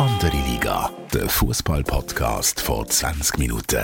Andere Liga, der Fußball-Podcast vor 20 Minuten.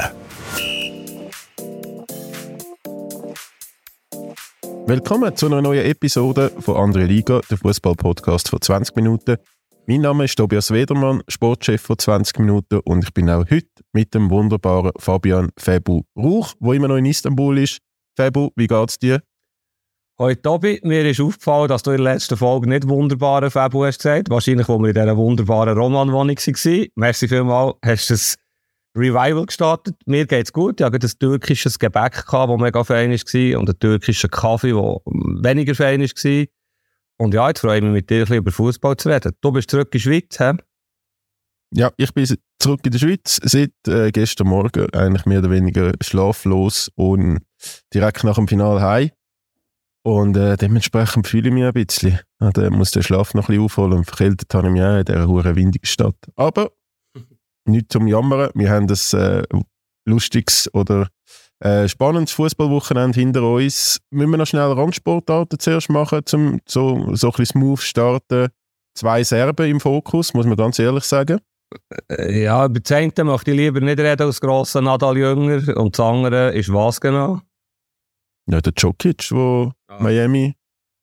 Willkommen zu einer neuen Episode von Andere Liga, der Fußball-Podcast vor 20 Minuten. Mein Name ist Tobias Wedermann, Sportchef von 20 Minuten, und ich bin auch heute mit dem wunderbaren Fabian Febu Rauch, der immer noch in Istanbul ist. Febu, wie geht's dir? Hoi Tobi, mir ist aufgefallen, dass du in der letzten Folge nicht wunderbaren Febu hast gesagt. Wahrscheinlich, wo wir in dieser wunderbaren Roman-Wohnung waren. Merci vielmals, hast du das Revival gestartet. Mir geht's gut. Ich hatte ein türkisches Gebäck, das mega fein war, und einen türkischen Kaffee, der weniger fein war. Und ja, jetzt freue ich mich, mit dir ein bisschen über Fußball zu reden. Du bist zurück in die Schweiz, hä? Ja, ich bin zurück in der Schweiz, seit gestern Morgen eigentlich mehr oder weniger schlaflos und direkt nach dem Finale heim. Und dementsprechend fühle ich mich ein bisschen. Da muss der Schlaf noch ein bisschen aufholen, und verkältet habe ich mich auch in dieser huren windigen Stadt. Aber nicht zum Jammern, wir haben ein lustiges oder spannendes Fußballwochenende hinter uns. Müssen wir noch schnell Randsportarten zuerst machen, um so ein bisschen smooth starten. 2 Serben im Fokus, muss man ganz ehrlich sagen. Ja, über das eine möchte ich lieber nicht reden als grosser Nadal Jünger, und das andere ist was genau? Ja, der Djokic, der Miami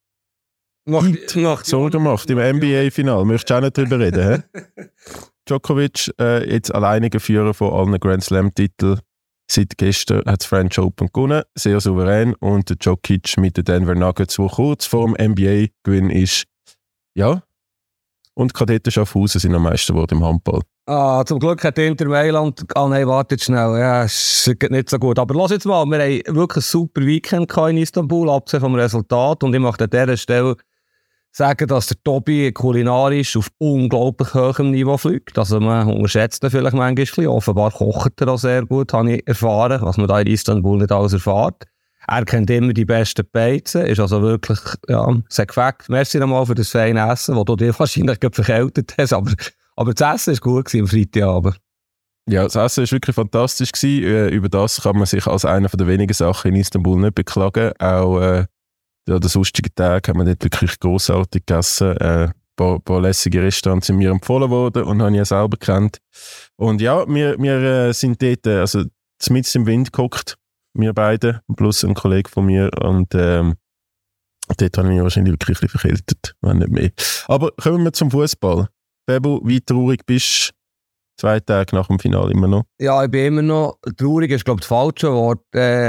Sorgen macht im NBA-Final. Möchtest du auch nicht drüber reden? Djokovic, jetzt alleiniger Führer von allen Grand Slam-Titeln. Seit gestern hat das French Open gewonnen, sehr souverän. Und der Djokic mit den Denver Nuggets, der kurz vor dem NBA-Gewinn ist. Ja. Und Kadetten Schaffhausen sind am meisten geworden im Handball. Zum Glück hat Inter Mailand... nein, wartet schnell. Ja, es geht nicht so gut. Aber lass jetzt mal, wir haben wirklich ein super Weekend in Istanbul, abgesehen vom Resultat. Und ich möchte an dieser Stelle sagen, dass der Tobi kulinarisch auf unglaublich hohem Niveau fliegt. Also man unterschätzt ihn vielleicht manchmal ein bisschen. Offenbar kocht er auch sehr gut, habe ich erfahren, was man da in Istanbul nicht alles erfährt. Er kennt immer die besten Beizen, ist also wirklich, ja, sehr gefällt. Merci nochmal für das feine Essen, das du dir wahrscheinlich verkältet hast, aber das Essen war gut am Freitagabend. Ja, das Essen war wirklich fantastisch gewesen. Über das kann man sich als einer der wenigen Sachen in Istanbul nicht beklagen. Auch an den sonstigen Tagen haben wir dort wirklich grossartig gegessen. Ein paar lässige Restaurants sind mir empfohlen worden und habe ich ja selber gekannt. Und ja, wir sind dort also mitten im Wind gehockt, wir beide, plus ein Kollege von mir. Und dort habe ich mich wahrscheinlich wirklich ein bisschen verkältet, wenn nicht mehr. Aber kommen wir zum Fußball. Febu, wie traurig bist du 2 Tage nach dem Finale immer noch? Ja, ich bin immer noch traurig, ist glaube ich das falsche Wort.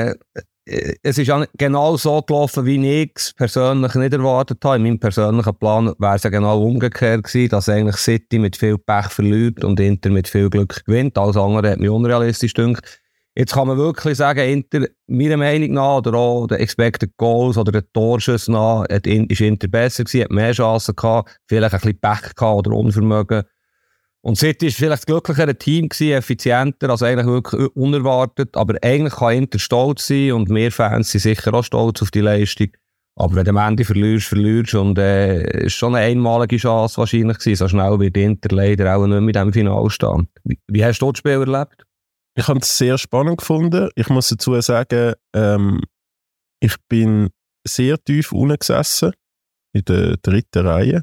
Es ist ja genau so gelaufen, wie ich es persönlich nicht erwartet habe. In meinem persönlichen Plan wäre es ja genau umgekehrt gewesen, dass eigentlich City mit viel Pech verliert und Inter mit viel Glück gewinnt. Alles andere hat mich unrealistisch gedacht. Jetzt kann man wirklich sagen, Inter, meiner Meinung nach, oder auch den Expected Goals oder den Torschüssen nach, ist Inter besser gewesen, hat mehr Chancen gehabt, vielleicht ein bisschen Pech gehabt oder Unvermögen. Und City war vielleicht das glücklichere Team gewesen, effizienter, also eigentlich wirklich unerwartet. Aber eigentlich kann Inter stolz sein, und wir Fans sind sicher auch stolz auf die Leistung. Aber wenn du am Ende verlierst, und ist schon eine einmalige Chance wahrscheinlich gewesen. So schnell wird Inter leider auch nicht mit dem Finale stehen. Wie hast du das Spiel erlebt? Ich habe es sehr spannend gefunden. Ich muss dazu sagen, ich bin sehr tief unten gesessen, in der 3. Reihe.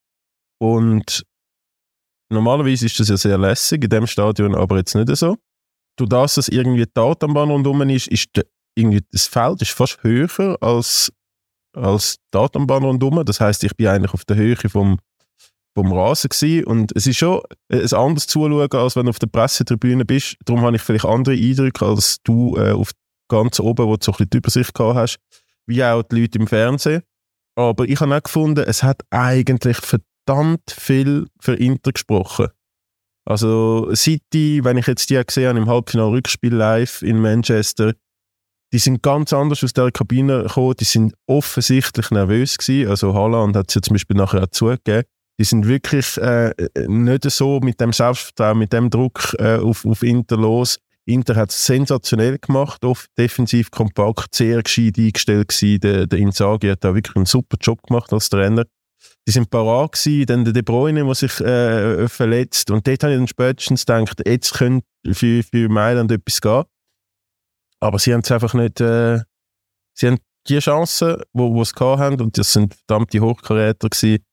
Und normalerweise ist das ja sehr lässig, in diesem Stadion aber jetzt nicht so. Durch das, dass irgendwie die Tatanbahn rundherum ist irgendwie das Feld ist fast höher als die Tatanbahn rundherum. Das heisst, ich bin eigentlich auf der Höhe vom Rasen gewesen. Und es ist schon ein anderes Zuschauen, als wenn du auf der Pressetribüne bist. Darum habe ich vielleicht andere Eindrücke als du auf ganz oben, wo du so ein bisschen die Übersicht gehabt hast, wie auch die Leute im Fernsehen. Aber ich habe auch gefunden, es hat eigentlich verdammt viel für Inter gesprochen. Also City, wenn ich jetzt die gesehen habe im Halbfinal-Rückspiel live in Manchester, die sind ganz anders aus der Kabine gekommen, die sind offensichtlich nervös gewesen. Also Haaland hat es ja zum Beispiel nachher auch zugegeben. Die sind wirklich nicht so mit dem Selbstvertrauen, mit dem Druck auf Inter los. Inter hat es sensationell gemacht, oft defensiv kompakt, sehr gescheit eingestellt gewesen. Der Inzaghi hat da wirklich einen super Job gemacht als Trainer. Die sind parat gewesen, dann der De Bruyne, der sich verletzt. Und dort habe ich dann spätestens gedacht, jetzt könnte für Mailand etwas gehen. Aber sie haben es einfach nicht... sie haben die Chancen, die sie gehabt haben, und das sind verdammte Hochkaräter gewesen,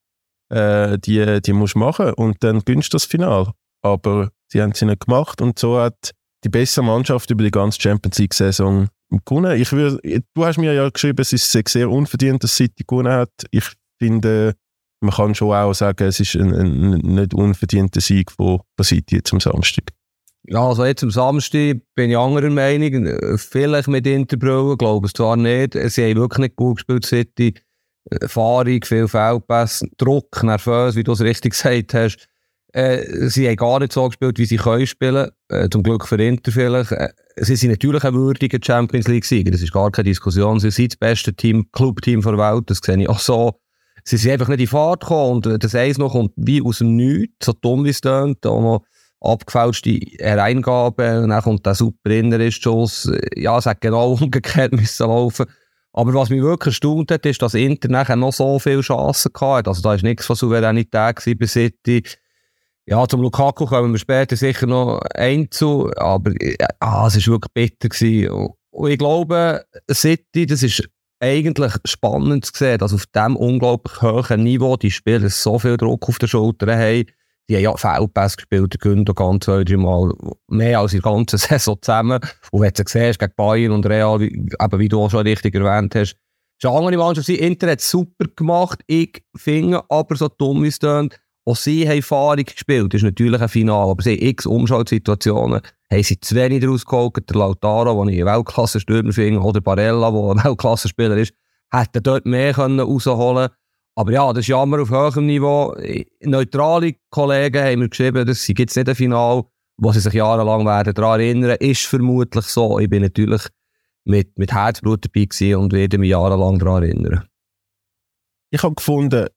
die musst du machen und dann gewinnst du das Finale. Aber sie haben sie nicht gemacht und so hat die bessere Mannschaft über die ganze Champions League-Saison gewonnen. Du hast mir ja geschrieben, es ist sehr unverdient, dass City gewonnen hat. Ich finde, man kann schon auch sagen, es ist ein nicht unverdienter Sieg von City jetzt am Samstag. Ja, also jetzt am Samstag bin ich anderer Meinung. Vielleicht mit Interbrille, glaube es zwar nicht. Sie haben wirklich nicht gut gespielt, City. Erfahrung, viel Feldpässe, Druck, nervös, wie du es richtig gesagt hast. Sie haben gar nicht so gespielt, wie sie können spielen. Zum Glück für Inter vielleicht. Sie sind natürlich ein würdiger Champions League-Sieger. Das ist gar keine Diskussion. Sie sind das beste Clubteam der Welt. Das sehe ich auch so. Sie sind einfach nicht in Fahrt gekommen. Und das Eins noch kommt wie aus dem Nichts, so dumm wie es tönt. Auch noch abgefälschte Hereingabe. Und dann kommt der super Inneristschuss. Ja, es hat genau umgekehrt müssen laufen. Aber was mich wirklich erstaunt hat, ist, dass Inter nachher noch so viele Chancen hatte. Also da war nichts von Souveränität bei City. Ja, zum Lukaku kommen wir später sicher noch einzu, aber es war wirklich bitter gewesen. Und ich glaube, City, das ist eigentlich spannend zu sehen, dass auf diesem unglaublich hohen Niveau die Spieler so viel Druck auf den Schultern haben. Die haben ja Feldpässe gespielt, der Gündogan 2-3 Mal, mehr als in der ganzen Saison zusammen. Und wenn du siehst, gegen Bayern und Real, wie du auch schon richtig erwähnt hast, ist eine andere Mannschaft. Inter hat es super gemacht. Ich finde aber, so dumm wie es tönt, auch sie haben Erfahrung gespielt. Das ist natürlich ein Finale, aber sie haben x Umschaltsituationen. Haben sie zu wenig daraus geholt. Der Lautaro, den ich einen Weltklasse-Stürmer finde, oder Barella, der ein Weltklasse-Spieler ist, hätten dort mehr rausholen können. Aber ja, das ist Jammer auf hohem Niveau. Neutrale Kollegen haben mir geschrieben, das gibt es nicht ein Finale, wo sie sich jahrelang werden daran erinnern. Ist vermutlich so. Ich bin natürlich mit Herzblut dabei gewesen und werde mich jahrelang daran erinnern. Ich habe gefunden,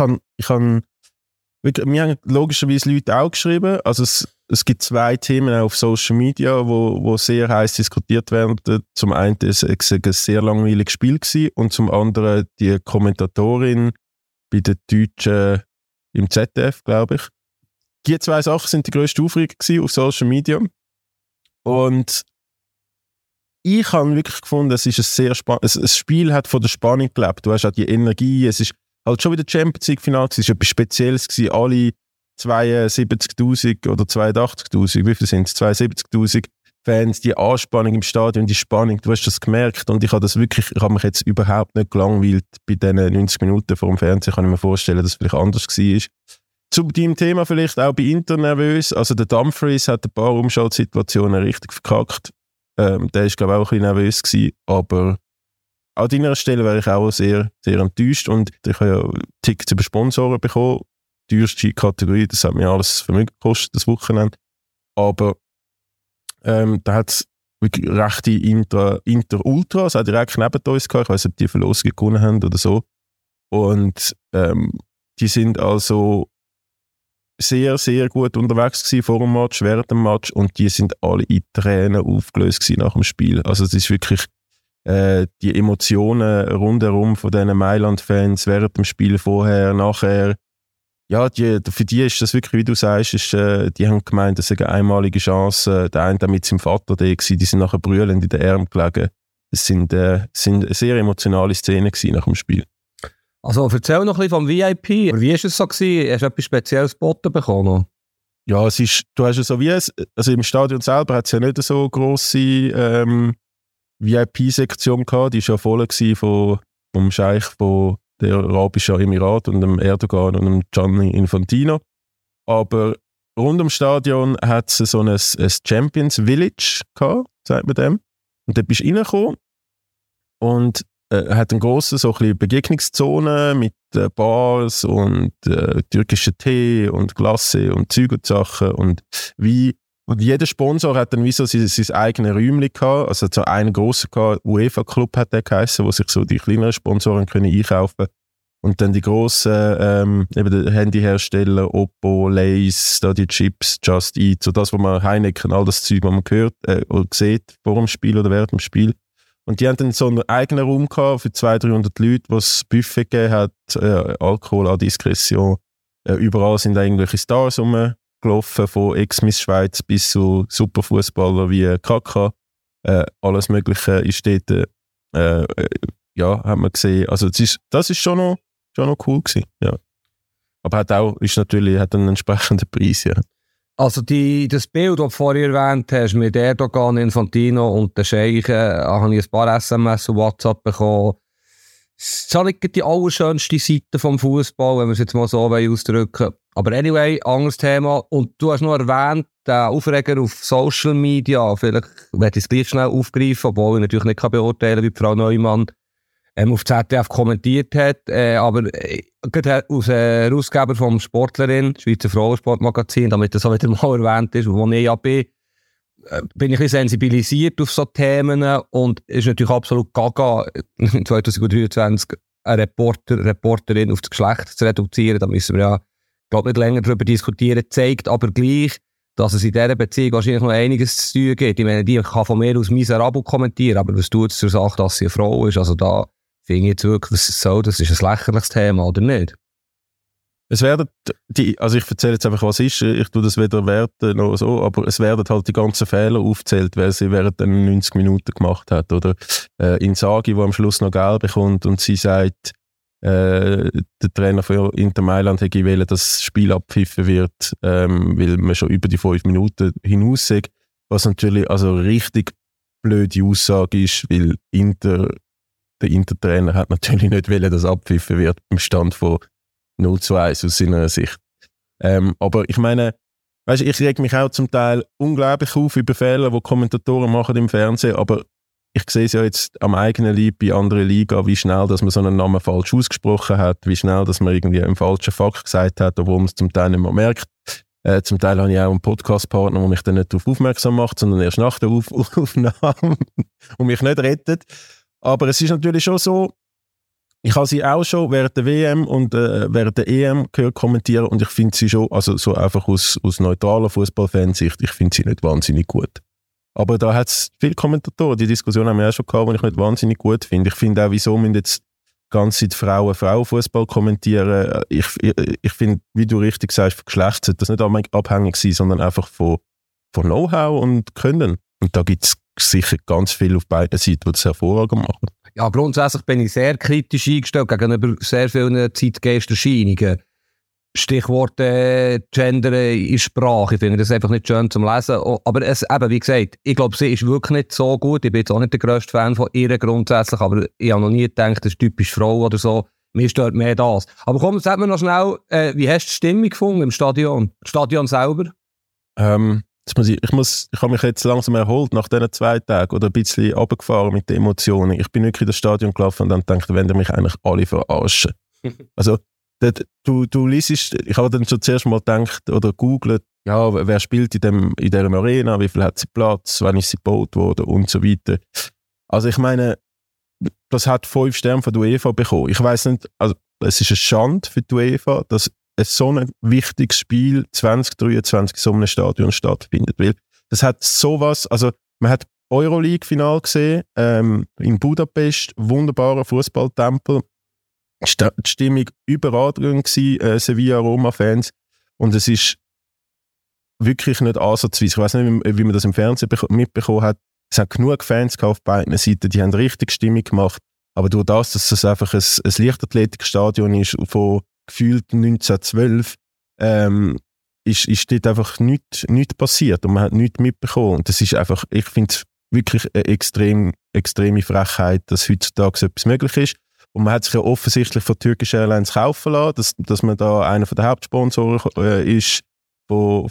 mir haben logischerweise Leute auch geschrieben, also es gibt zwei Themen auf Social Media, wo sehr heiß diskutiert werden. Zum einen ist es ein sehr langweiliges Spiel gewesen und zum anderen die Kommentatorin bei den Deutschen im ZDF, glaube ich. Die zwei Sachen sind die grösste Aufregung gewesen auf Social Media. Und ich habe wirklich gefunden, es ist ein sehr spannendes, ein Spiel hat von der Spannung gelebt. Du hast auch die Energie, es ist halt schon wieder Champions League Finale, es war etwas Spezielles gewesen. Alle 72'000 oder 82'000, wie viel sind es? 72'000 Fans, die Anspannung im Stadion, die Spannung, du hast das gemerkt und ich habe mich jetzt überhaupt nicht gelangweilt bei diesen 90 Minuten vor dem Fernsehen, kann ich mir vorstellen, dass es vielleicht anders war. Zu deinem Thema vielleicht auch bei Inter nervös, also der Dumfries hat ein paar Umschaltsituationen richtig verkackt, der ist glaube ich auch ein bisschen nervös gewesen, aber an deiner Stelle wäre ich auch sehr, sehr enttäuscht und ich habe ja Tickets über Sponsoren bekommen, die teuerste Kategorie, das hat mir alles Vermögen gekostet, das Wochenende, aber da hat es wirklich rechte Inter-Ultras, auch direkt neben uns gehabt. Ich weiss nicht, ob die Verlosung gewonnen haben oder so. Und die sind also sehr, sehr gut unterwegs gewesen vor dem Match, während dem Match und die sind alle in Tränen aufgelöst gewesen nach dem Spiel. Also es ist wirklich die Emotionen rundherum von diesen Mailand-Fans während dem Spiel, vorher, nachher. Ja, für die ist das wirklich, wie du sagst, die haben gemeint, das ist eine einmalige Chance. Der eine mit seinem Vater da gewesen, die sind nachher brüllend in den Armen gelegen. Es sind sehr emotionale Szenen gewesen nach dem Spiel. Also erzähl noch ein bisschen vom VIP. Wie war es so gewesen? Hast du etwas Spezielles geboten bekommen? Ja, du hast ja so also im Stadion selber hat es ja nicht so eine grosse VIP-Sektion gehabt. Die war ja voll vom Scheich von der Arabischen Emirat und dem Erdogan und dem Gianni Infantino. Aber rund ums Stadion hat es so ein Champions Village gehabt, sagt man dem. Und dort bist du reingekommen und hat eine grosse so ein Begegnungszone mit Bars und türkischen Tee und Glasse und Zeug und Sachen und Wein. Und jeder Sponsor hat dann wie so sein eigenes Räumchen gehabt. Also so einen grossen UEFA-Club hat der geheissen, wo sich so die kleineren Sponsoren können einkaufen. Und dann die grossen eben Handyhersteller, Oppo, Lay's, da die Chips, Just Eat, so das, wo man Heineken, all das Zeug, was man hört oder sieht vor dem Spiel oder während dem Spiel. Und die haben dann so einen eigenen Raum gehabt für 200-300 Leute, wo es Buffet gegeben hat, Alkohol à Diskretion. Überall sind irgendwelche Stars rumgelaufen, von Ex-Miss Schweiz bis zu Superfußballer wie Kaka. Alles Mögliche ist dort, ja, hat man gesehen. Also das ist schon noch cool gewesen, ja. Aber hat einen entsprechenden Preis, ja. Also das Bild, das du vorher erwähnt hast, mit Erdogan, Infantino und den Scheichen, habe ich ein paar SMS und WhatsApp bekommen. Das ist nicht die allerschönste Seite vom Fußball, wenn wir es jetzt mal so ausdrücken. Aber anyway, anderes Thema. Und du hast noch erwähnt, der Aufreger auf Social Media, vielleicht werde ich es gleich schnell aufgreifen, obwohl ich natürlich nicht beurteilen kann, wie Frau Neumann auf ZDF kommentiert hat. Aber gerade als Herausgeber vom Sportlerin, Schweizer Frauensportmagazin, damit das auch wieder mal erwähnt ist, wo ich ja bin ich ein bisschen sensibilisiert auf solche Themen und es ist natürlich absolut gaga, 2023 eine Reporterin auf das Geschlecht zu reduzieren. Da müssen wir ja, glaube nicht länger darüber diskutieren. Zeigt aber gleich, dass es in dieser Beziehung wahrscheinlich noch einiges zu tun gibt. Ich meine, die kann von mir aus miserabel kommentieren, aber was tut es zur Sache, dass sie eine Frau ist? Also da finde ich jetzt wirklich, was es soll, das ist ein lächerliches Thema, oder nicht? Es werden also ich erzähle jetzt einfach, was ist, ich tue das weder werten noch so, aber es werden halt die ganzen Fehler aufgezählt, wer sie während den 90 Minuten gemacht hat. Oder Inzaghi, der am Schluss noch Geld bekommt und sie sagt, der Trainer für Inter Mailand hätte gewählt, dass das Spiel abgepfiffen wird, weil man schon über die 5 Minuten hinaus ist, was natürlich also richtig blöde Aussage ist, weil der Inter-Trainer hat natürlich nicht wollen, dass abgepfiffen wird im Stand von 0-1 aus seiner Sicht. Aber ich meine, weißt, ich reg mich auch zum Teil unglaublich auf über Fehler, die Kommentatoren machen im Fernsehen, aber ich sehe es ja jetzt am eigenen Leib bei anderen Ligen, wie schnell, dass man so einen Namen falsch ausgesprochen hat, wie schnell, dass man irgendwie einen falschen Fakt gesagt hat, obwohl man es zum Teil nicht mehr merkt. Zum Teil habe ich auch einen Podcast-Partner, der mich dann nicht darauf aufmerksam macht, sondern erst nach der Aufnahme und mich nicht rettet. Aber es ist natürlich schon so, ich habe sie auch schon während der WM und während der EM gehört kommentieren und ich finde sie schon, also so einfach aus neutraler Fußballfansicht, ich finde sie nicht wahnsinnig gut. Aber da hat es viele Kommentatoren, die Diskussion haben wir auch schon gehabt, die ich nicht wahnsinnig gut finde. Ich finde auch, wieso müssen jetzt die ganze Zeit Frauenfußball kommentieren. Ich finde, wie du richtig sagst, von Geschlecht sollte das nicht abhängig sein, sondern einfach von Know-how und Können. Und da gibt es sicher ganz viel auf beiden Seiten, die das hervorragend machen. Ja, grundsätzlich bin ich sehr kritisch eingestellt gegenüber sehr vielen Zeitgeisterscheinungen. Stichwort Gender in Sprache. Ich finde das einfach nicht schön zum Lesen. Aber es, eben, wie gesagt, ich glaube, sie ist wirklich nicht so gut. Ich bin jetzt auch nicht der grösste Fan von ihr grundsätzlich, aber ich habe noch nie gedacht, das ist typisch Frau oder so. Mir stört mehr das. Aber komm, sag mir noch schnell, wie hast du die Stimmung gefunden im Stadion? Das Stadion selber? Ich habe mich jetzt langsam erholt nach diesen 2 Tagen oder ein bisschen runtergefahren mit den Emotionen. Ich bin wirklich in das Stadion gelaufen und dann dachte, wenn ihr mich eigentlich alle verarschen. Also, du liest, ich habe dann schon zuerst mal gedacht oder googelt, ja, wer spielt in dieser Arena, wie viel hat sie Platz, wann ist sie gebaut worden und so weiter. Also ich meine, das hat 5 Sterne von der UEFA bekommen. Ich weiss nicht, also es ist eine Schande für die UEFA, dass so ein wichtiges Spiel 2023 in so einem Stadion stattfindet. Weil das hat sowas, also man hat Euroleague-Final gesehen, in Budapest, wunderbarer Fußballtempel, die Stimmung überragend gewesen, Sevilla-Roma-Fans und es ist wirklich nicht ansatzweise. Ich weiss nicht, wie man das im Fernsehen mitbekommen hat. Es hat genug Fans auf beiden Seiten, die haben richtig Stimmung gemacht, aber durch das, dass es einfach ein Leichtathletikstadion ist von gefühlt 1912, ist dort einfach nichts passiert und man hat nichts mitbekommen. Und das ist einfach, ich finde es wirklich eine extreme Frechheit, dass heutzutage etwas möglich ist. Und man hat sich ja offensichtlich von Turkish Airlines kaufen lassen, dass man da einer der Hauptsponsoren ist von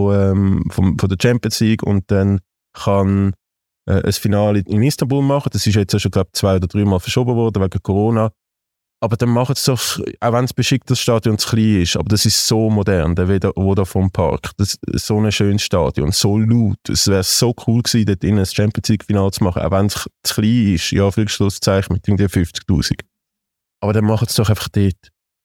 der Champions League und dann kann ein Finale in Istanbul machen. Das ist jetzt schon, glaube ich, 2 oder 3 Mal verschoben worden wegen Corona. Aber dann machen es doch, auch wenn es beschickt das Stadion zu klein ist, aber das ist so modern, der Vodafone Park, das ist so ein schönes Stadion, so laut. Es wäre so cool gewesen, dort in ein Champions League-Final zu machen, auch wenn es zu klein ist, ja, für Schlusszeichen mit irgendwie 50'000. Aber dann machen es doch einfach dort.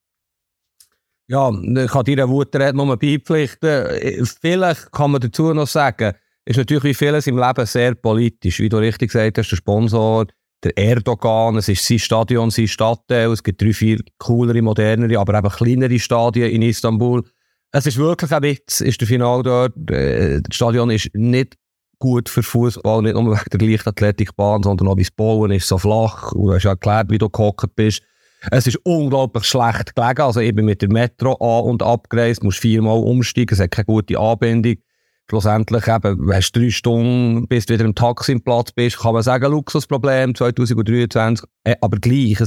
Ja, ich kann deiner Wutrede nur beipflichten. Vielleicht kann man dazu noch sagen, ist natürlich wie vieles im Leben sehr politisch. Wie du richtig gesagt hast, der Sponsor, der Erdogan, es ist sein Stadion, sein Stadtteil, es gibt 3, 4 coolere, modernere, aber eben kleinere Stadien in Istanbul. Es ist wirklich ein Witz, ist der Final dort. Das Stadion ist nicht gut für Fußball, nicht nur wegen der Leichtathletikbahn, sondern auch wie das Bauen ist so flach. Und du hast ja erklärt, wie du gehockt bist. Es ist unglaublich schlecht gelegen. Also ich bin mit der Metro an- und abgereist, musst 4-mal umsteigen, es hat keine gute Anbindung. Schlussendlich eben, hast 3 Stunden, bis du wieder im Taxi im Platz bist, kann man sagen, Luxusproblem 2023. Aber gleich,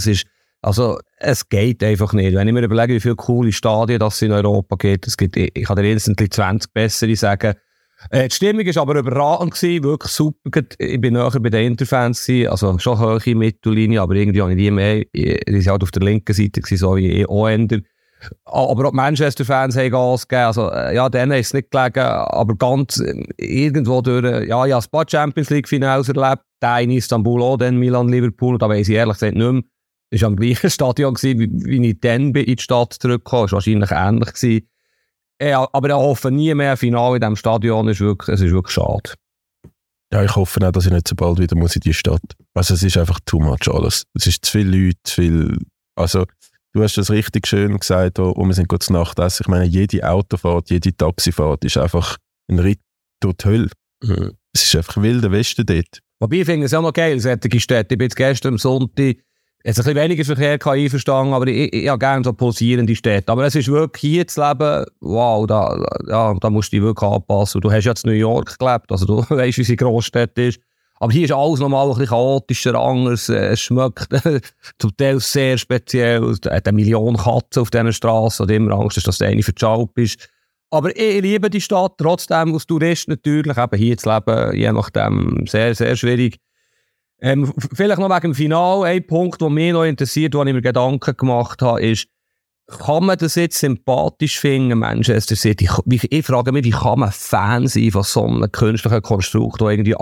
es geht einfach nicht. Wenn ich mir überlege, wie viele coole Stadien das in Europa gibt, ich kann dir instantly 20 bessere sagen. Die Stimmung war aber überragend gewesen, wirklich super. Ich bin näher bei den Interfans gewesen, also schon hohe Mittellinie, aber irgendwie habe ich die mehr, die sind halt auf der linken Seite gewesen, so wie Ohender. Aber auch die Manchester-Fans haben Gas gegeben, also ja, denen ist es nicht gelegen, aber ganz irgendwo durch, ja, ich habe ein paar Champions-League-Finals erlebt, der in Istanbul auch, dann Milan-Liverpool, da weiss ich ehrlich gesagt nicht mehr. Es war am gleichen Stadion gewesen, wie ich dann in die Stadt zurückgekommen. Es war wahrscheinlich ähnlich gewesen. Ja, aber ich hoffe nie mehr ein Finale in diesem Stadion. Es ist wirklich schade. Ja, ich hoffe auch, dass ich nicht so bald wieder muss in die Stadt. Also es ist einfach too much alles. Es ist zu viele Leute, zu viel... Also du hast das richtig schön gesagt, wo wir sind kurz Nacht essen. Ich meine, jede Autofahrt, jede Taxifahrt ist einfach ein Ritt durch die Hölle. Mhm. Es ist einfach wilder Westen dort. Wobei, ich finde es auch noch geil, solche Städte. Ich bin jetzt gestern am Sonntag... Es ist ein bisschen weniger Verkehr, kann ich verstanden, aber ich habe gerne so pulsierende Städte. Aber es ist wirklich hier zu leben, wow, da musst du dich wirklich anpassen. Du hast ja in New York gelebt, also du weißt, wie sie Großstadt ist. Aber hier ist alles nochmal ein bisschen chaotischer, anders. Es schmeckt zum Teil sehr speziell. Es hat 1 Million Katzen auf dieser Straße, und immer Angst ist, dass der eine verjagt ist. Aber ich liebe die Stadt, trotzdem als Tourist natürlich, eben hier zu leben, je nachdem sehr, sehr schwierig. Vielleicht noch wegen dem Finale, ein Punkt, der mich noch interessiert, wo ich mir Gedanken gemacht habe, ist, kann man das jetzt sympathisch finden, Manchester City? Ich frage mich, wie kann man Fan sein von so einem künstlichen Konstrukt, der irgendwie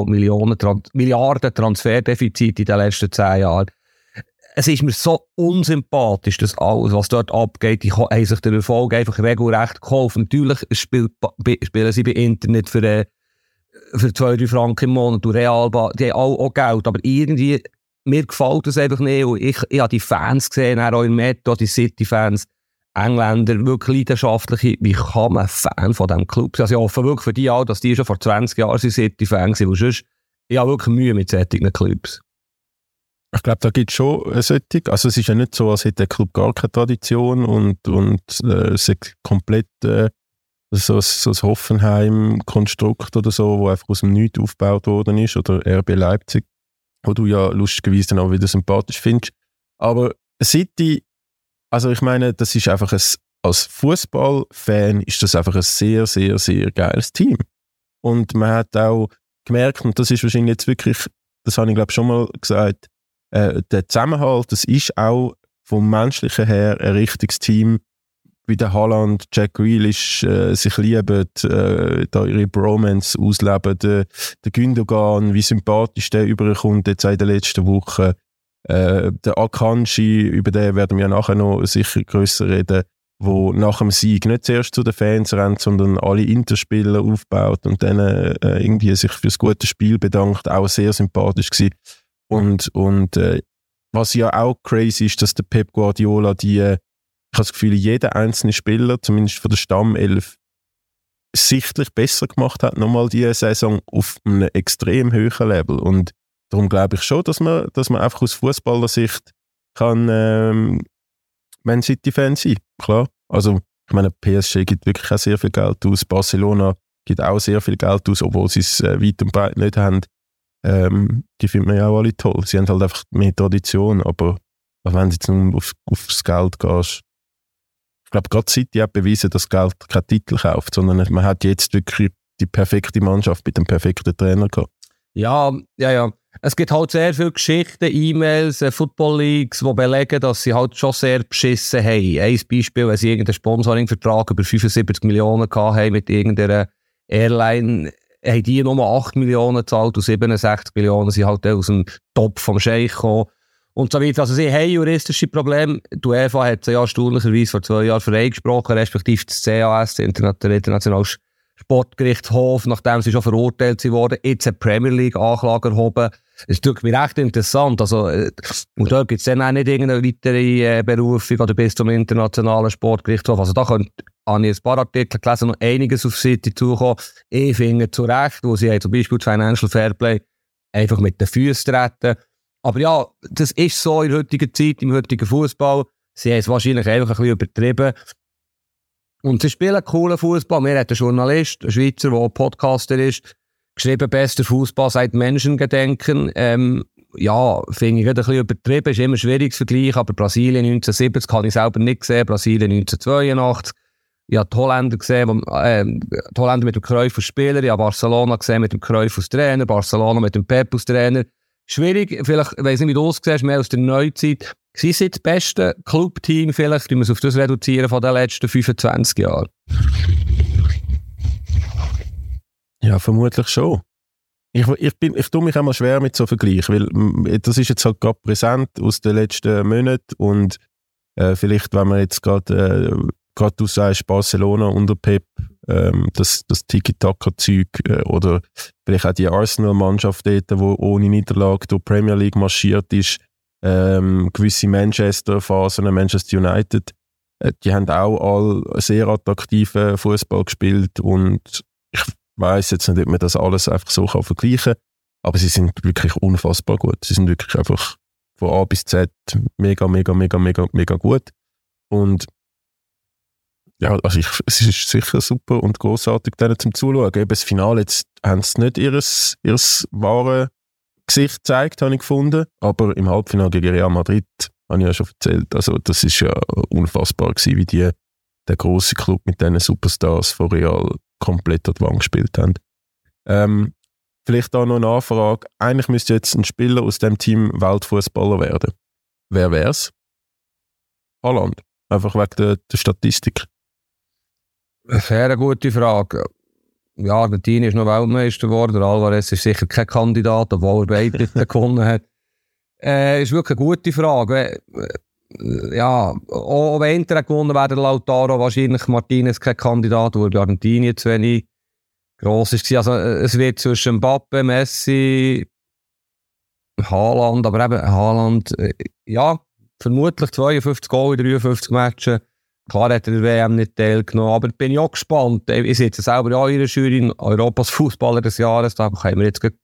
1,5 Milliarden Transferdefizit in den letzten 10 Jahren. Es ist mir so unsympathisch, dass alles, was dort abgeht, die haben sich den Erfolg einfach regelrecht gekauft. Natürlich spielen sie bei Internet für 2-3 Franken im Monat, und Real, die haben auch Geld, aber irgendwie, mir gefällt das einfach nicht, und ich habe die Fans gesehen, auch in Metro, die City-Fans, Engländer, wirklich leidenschaftliche, wie kann man Fan von diesem Club sein? Also ich hoffe wirklich für die auch, dass die schon vor 20 Jahren City-Fans sind, weil sonst, ich habe wirklich Mühe mit solchen Clubs. Ich glaube, da gibt es schon eine solche, also es ist ja nicht so, als hätte der Club gar keine Tradition und es komplett... so ein Hoffenheim-Konstrukt oder so, wo einfach aus dem Nichts aufgebaut worden ist, oder RB Leipzig, wo du ja lustigerweise dann auch wieder sympathisch findest. Aber City, also ich meine, das ist einfach als Fußballfan ist das einfach ein sehr, sehr, sehr geiles Team. Und man hat auch gemerkt, und das ist wahrscheinlich jetzt wirklich, das habe ich glaube schon mal gesagt, der Zusammenhalt, das ist auch vom Menschlichen her ein richtiges Team, wie der Haaland, Jack Grealish sich lieben, da ihre Bromance ausleben, der Gündogan, wie sympathisch der überkommt jetzt in den letzten Wochen, der Akanji, über den werden wir nachher noch sicher grösser reden, wo nach dem Sieg nicht zuerst zu den Fans rennt, sondern alle Interspieler aufbaut und dann irgendwie sich fürs gute Spiel bedankt, auch sehr sympathisch gewesen. Und was ja auch crazy ist, dass der Pep Guardiola ich habe das Gefühl, jeder einzelne Spieler, zumindest von der Stammelf, sichtlich besser gemacht hat, nochmal diese Saison auf einem extrem hohen Level. Und darum glaube ich schon, dass man einfach aus Fußballersicht kann Man City-Fan sein. Klar. Also, ich meine, PSG gibt wirklich auch sehr viel Geld aus. Barcelona gibt auch sehr viel Geld aus, obwohl sie es weit und breit nicht haben. Die finden wir ja auch alle toll. Sie haben halt einfach mehr Tradition, aber wenn du jetzt nur aufs Geld gehst, ich glaube, gerade City hat bewiesen, dass Geld keinen Titel kauft, sondern man hat jetzt wirklich die perfekte Mannschaft mit dem perfekten Trainer gehabt. Ja. Es gibt halt sehr viele Geschichten, E-Mails, Football Leagues, die belegen, dass sie halt schon sehr beschissen haben. Ein Beispiel, wenn sie irgendeinen Sponsoring-Vertrag über 75 Millionen hatten mit irgendeiner Airline, haben die nur 8 Millionen gezahlt und 67 Millionen sind halt aus dem Top vom Scheich gekommen. Und so weiter. Also sie haben juristische Probleme. Die UEFA hat sie ja erstaunlicherweise vor 2 Jahren freigesprochen, respektive das CAS, der Internationale Sportgerichtshof, nachdem sie schon verurteilt wurden, jetzt eine Premier League Anklage erhoben. Das ist natürlich recht interessant. Also, und dort gibt es dann auch nicht irgendeine weitere Berufung oder bis zum Internationalen Sportgerichtshof. Also da habe ich ein paar Artikel gelesen, noch einiges auf City zukommen. Ich finde zu Recht, wo sie haben zum Beispiel das Financial Fairplay einfach mit den Füßen treten. Aber ja, das ist so in der heutigen Zeit, im heutigen Fußball. Sie haben es wahrscheinlich einfach ein bisschen übertrieben. Und sie spielen coolen Fußball. Mir hat ein Journalist, ein Schweizer, der Podcaster ist, geschrieben, bester Fußball seit Menschengedenken. Ja, finde ich ein bisschen übertrieben. Ist immer schwierig zu vergleichen, aber Brasilien 1970 habe ich selber nicht gesehen. Brasilien 1982. Ich habe die Holländer gesehen, die Holländer mit dem Cruyff als Spieler. Ich habe Barcelona gesehen mit dem Cruyff als Trainer. Barcelona mit dem Pep als Trainer. Schwierig, vielleicht, ich weiss nicht, wie du aussiehst, mehr aus der Neuzeit. Sie sind das beste Clubteam, vielleicht, wir müssen auf das reduzieren von den letzten 25 Jahren. Ja, vermutlich schon. Ich tue mich einmal schwer mit so Vergleichen, weil das ist jetzt halt gerade präsent aus den letzten Monaten und vielleicht, wenn man jetzt gerade du sagst, Barcelona unter Pep, das Tiki-Taka-Zeug oder vielleicht auch die Arsenal-Mannschaft dort, die ohne Niederlage durch die Premier League marschiert ist, gewisse Manchester-Phasen, Manchester United, die haben auch alle sehr attraktiven Fußball gespielt und ich weiss jetzt nicht, ob man das alles einfach so vergleichen kann, aber sie sind wirklich unfassbar gut. Sie sind wirklich einfach von A bis Z mega gut und ja, also es ist sicher super und grossartig, denen zum Zuschauen. Eben das Finale, jetzt haben sie nicht ihres wahre Gesicht gezeigt, habe ich gefunden. Aber im Halbfinale gegen Real Madrid, habe ich ja schon erzählt, also das ist ja unfassbar gewesen, wie der grosse Club mit diesen Superstars von Real komplett an die Wand gespielt haben. Vielleicht auch noch eine Nachfrage. Eigentlich müsste jetzt ein Spieler aus dem Team Weltfußballer werden. Wer wär's? Haaland. Einfach wegen der Statistik. Sehr eine gute Frage. Ja, Argentinien ist noch Weltmeister geworden. Der Alvarez ist sicher kein Kandidat, obwohl er beide gewonnen hat. Ist wirklich eine gute Frage. Ja, auch wenn Inter gewonnen wäre, der Lautaro wahrscheinlich Martinez kein Kandidat, weil bei Argentinien zu wenig gross war. Also, es wird zwischen Mbappe, Messi, Haaland, aber eben Haaland, ja, vermutlich 52 Goal in 53 Matches. Klar hat er der WM nicht teilgenommen, aber bin ich auch gespannt. Ich sitze selber auch in der Jury, Europas Fußballer des Jahres, da bekommen wir jetzt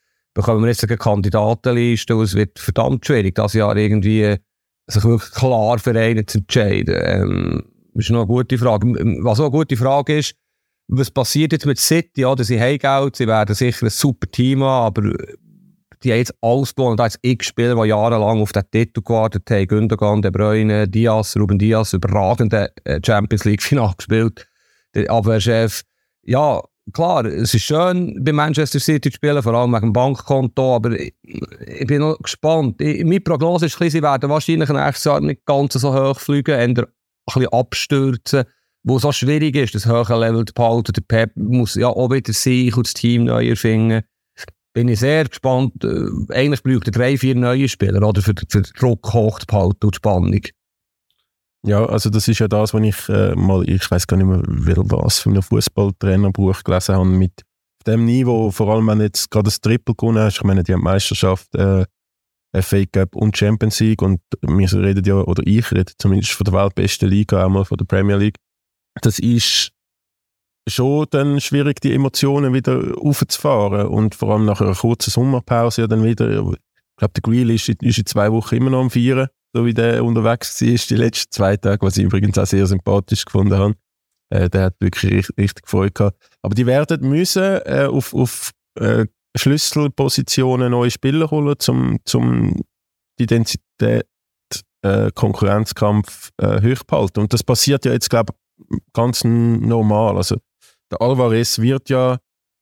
eine Kandidatenliste und es wird verdammt schwierig, das Jahr irgendwie sich wirklich klar für einen zu entscheiden. Das ist noch eine gute Frage. Was auch eine gute Frage ist, was passiert jetzt mit City? Ja, sie haben Geld, sie werden sicher ein super Team haben, aber die haben jetzt alles gewonnen. Da hat es Spieler, die jahrelang auf den Titel gewartet haben. Gündogan, De Bruyne, Ruben Dias, überragende Champions League-Finale gespielt. Der Abwehrchef. Ja, klar, es ist schön, bei Manchester City zu spielen, vor allem wegen dem Bankkonto, aber ich bin noch gespannt. Meine Prognose ist, sie werden wahrscheinlich nächstes Jahr nicht ganz so hoch fliegen, eher ein bisschen abstürzen, wo es auch schwierig ist, das hohe Level zu behalten. Der Pep muss ja auch wieder sich und das Team neu erfinden. Bin ich sehr gespannt. Eigentlich bräuchte 3-4 neue Spieler, oder, für den Druck hoch zu behalten und die Spannung. Ja, also das ist ja das, was ich ich weiss gar nicht mehr, was für ein Fußballtrainerbuch gelesen habe, mit dem Niveau, vor allem wenn du jetzt gerade das Triple gewonnen hast, ich meine, die haben die Meisterschaft, FA Cup und Champions League und wir reden ja, oder ich rede zumindest von der weltbesten Liga, einmal von der Premier League. Das ist schon dann schwierig, die Emotionen wieder aufzufahren und vor allem nach einer kurzen Sommerpause ja dann wieder, ich glaube, der Grealish ist in 2 Wochen immer noch am Feiern, so wie der unterwegs war, die letzten 2 Tage, was ich übrigens auch sehr sympathisch gefunden habe. Der hat wirklich richtig Freude gehabt. Aber die werden müssen auf Schlüsselpositionen neue Spieler holen, um die Identität, Konkurrenzkampf hochzuhalten. Und das passiert ja jetzt, glaube ich, ganz normal. Also der Alvarez wird ja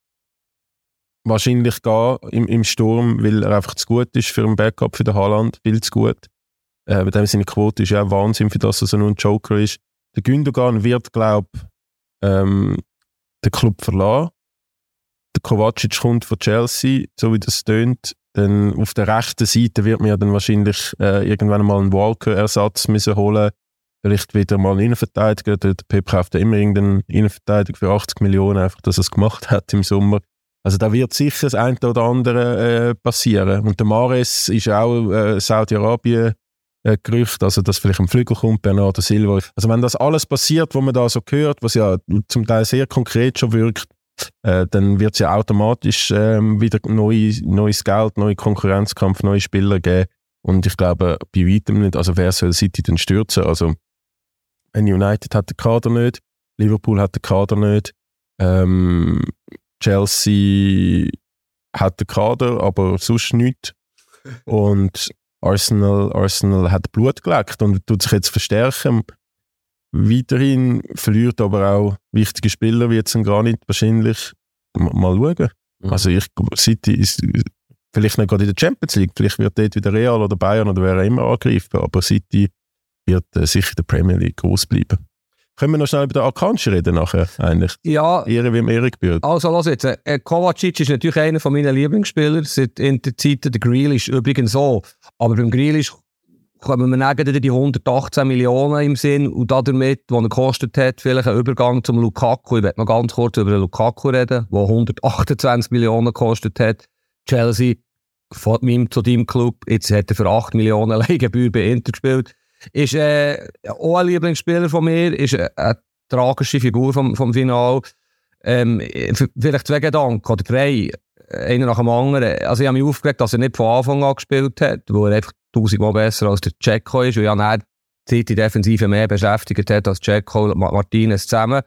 wahrscheinlich gehen im Sturm, weil er einfach zu gut ist für einen Backup für den Haaland, viel zu gut. Bei dem seine Quote ist ja auch Wahnsinn, für das er so nur ein Joker ist. Der Gündogan wird, glaube ich, den Club verlassen. Der Kovacic kommt von Chelsea, so wie das tönt. Dann auf der rechten Seite wird man ja dann wahrscheinlich irgendwann mal einen Walker-Ersatz müssen holen. Vielleicht wieder mal einen Innenverteidiger. Der Pep kauft ja immer irgendeinen Innenverteidiger für 80 Millionen, einfach, dass er es gemacht hat im Sommer. Also da wird sicher das eine oder andere passieren. Und der Mahrez ist auch Saudi-Arabien Gerücht, also dass vielleicht ein Flügel kommt, Bernardo Silva. Also wenn das alles passiert, was man da so hört, was ja zum Teil sehr konkret schon wirkt, dann wird es ja automatisch wieder neues Geld, neue Konkurrenzkampf, neue Spieler geben. Und ich glaube, bei weitem nicht, also wer soll City denn stürzen? Also United hat den Kader nicht, Liverpool hat den Kader nicht, Chelsea hat den Kader, aber sonst nichts. Und Arsenal hat Blut geleckt und tut sich jetzt verstärken. Weiterhin verliert aber auch wichtige Spieler, wie jetzt ein Granit wahrscheinlich. Mal schauen. Mhm. Also City ist vielleicht nicht gerade in der Champions League, vielleicht wird dort wieder Real oder Bayern oder wer auch immer angreifen, aber City wird sicher in der Premier League groß bleiben. Können wir noch schnell über den Akanji reden nachher eigentlich? Ja. Ehre wie im Ehre gebührt. Also lass jetzt, Kovacic ist natürlich einer von meinen Lieblingsspielern seit Interzeiten, der Grealish übrigens so. Aber beim Grealish kommen wir dann die 118 Millionen im Sinn und damit, was er gekostet hat, vielleicht ein Übergang zum Lukaku. Ich werde noch ganz kurz über den Lukaku reden, der 128 Millionen gekostet hat. Chelsea, von meinem zu deinem Club, jetzt hat er für 8 Millionen Leihgebühr bei Inter gespielt. Ist auch ein Lieblingsspieler von mir, ist eine tragische Figur vom Finale. Vielleicht 2 Gedanken oder 3, einer nach dem anderen. Also ich habe mich aufgeregt, dass er nicht von Anfang an gespielt hat, wo er einfach 1000-mal besser als der Dzeko ist und ja dann die Defensive mehr beschäftigt hat als Dzeko und Martinez zusammen.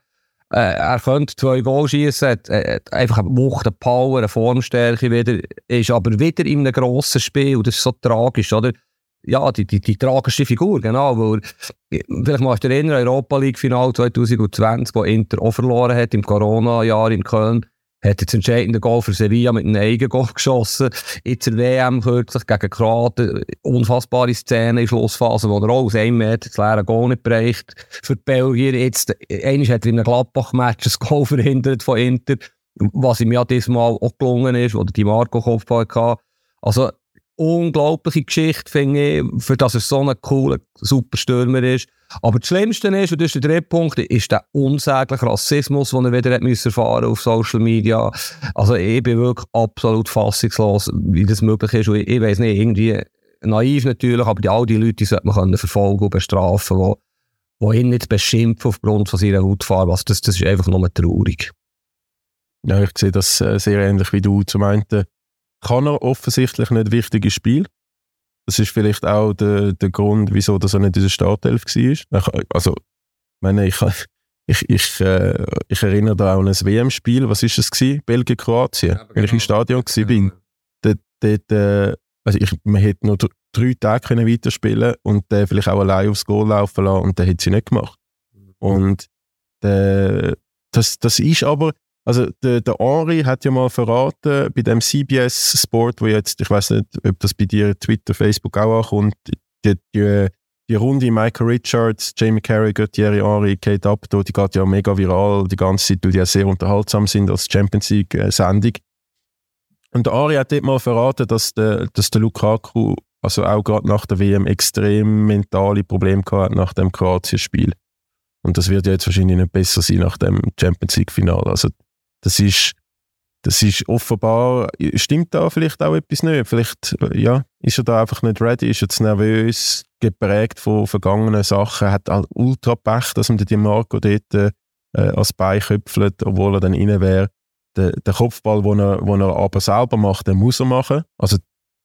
Er könnte 2 Goal schießen, hat einfach eine Wucht, eine Power, eine Formstärke wieder, ist aber wieder in einem grossen Spiel und das ist so tragisch, oder? Ja, die tragische Figur, genau, weil vielleicht mal erinnern, Europa League Final 2020, wo Inter auch verloren hat im Corona-Jahr in Köln, hat jetzt entscheidende Goal für Sevilla mit einem Eigengoal geschossen. Jetzt in der WM kürzlich gegen Kroaten, unfassbare Szene in Schlussphase, wo er auch aus 1 Meter das leere Goal nicht bereicht. Für die Belgier jetzt, einmal hat er in einem Gladbach-Match ein Goal verhindert von Inter, was ihm ja diesmal auch gelungen ist, oder die Marco-Kopfball hatte. Also, unglaubliche Geschichte, finde ich, für dass er so ein cooler, super Stürmer ist. Aber das Schlimmste ist, und das ist der 3. Punkt, ist der unsägliche Rassismus, den er wieder erfahren auf Social Media. Also ich bin wirklich absolut fassungslos, wie das möglich ist. Und ich weiss nicht, irgendwie naiv natürlich, aber all die Leute sollte man verfolgen und bestrafen, die ihn nicht beschimpfen aufgrund von seiner Hautfarbe. Also das ist einfach nur traurig. Ja, ich sehe das sehr ähnlich wie du. Zum einen kann er offensichtlich nicht wichtige Spiele. Das ist vielleicht auch der Grund, wieso er nicht in der Startelf war. Also, ich erinnere da auch an ein WM-Spiel. Was war es gewesen? Belgien-Kroatien. Ja, wenn ich im Stadion war. Man hätte noch 3 Tage weiterspielen und den vielleicht auch allein aufs Goal laufen lassen und den hat sie nicht gemacht. Und das ist aber. Also der Henri hat ja mal verraten, bei dem CBS Sport, wo jetzt, ich weiß nicht, ob das bei dir Twitter, Facebook auch ankommt, die Runde Michael Richards, Jamie Carragher, Thierry Henry, Kate Upton, die geht ja mega viral die ganze Zeit, weil die ja sehr unterhaltsam sind als Champions League-Sendung. Und der Henri hat dort mal verraten, dass der Lukaku, also auch gerade nach der WM, extrem mentale Probleme gehabt hat nach dem Kroatien-Spiel. Und das wird ja jetzt wahrscheinlich nicht besser sein nach dem Champions League-Finale. Also das ist offenbar, stimmt da vielleicht auch etwas nicht. Vielleicht ist er da einfach nicht ready, ist jetzt nervös, geprägt von vergangenen Sachen, hat halt ultra Pech, dass ihm die Marco dort als Bein köpfelt, obwohl er dann rein wäre. Der Kopfball, den er aber selber macht, den muss er machen. Also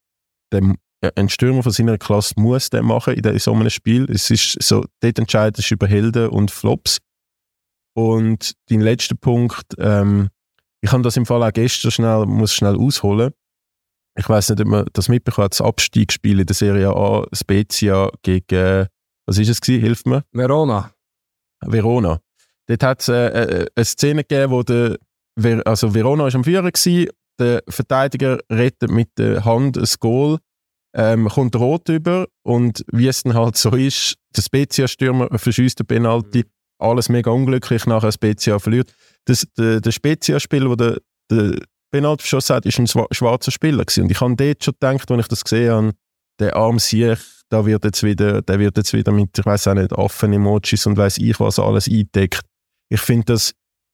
ein Stürmer von seiner Klasse muss den machen in so einem Spiel. Es ist so, dort entscheidet es über Helden und Flops. Und dein letzter Punkt, ich habe das im Fall auch gestern muss schnell ausholen. Ich weiss nicht, ob man das mitbekommen hat, das Abstiegsspiel in der Serie A, Spezia gegen, was ist es gewesen? Hilf mir. Verona. Dort hat es eine Szene gegeben, wo Verona war am Führer gewesen, der Verteidiger rettet mit der Hand ein Goal, kommt rot über und wie es dann halt so ist, der Spezia-Stürmer verschießt den Penalty, alles mega unglücklich, nachher Spezia verliert. Der Spezia-Spieler, der Penalty verschossen hat, ist ein schwarzer Spieler gewesen. Und ich habe dort schon gedacht, als ich das gesehen habe, der arme Sieg, der wird jetzt wieder mit, ich weiss auch nicht, Affen-Emojis und weiss ich was alles eindeckt. Ich finde das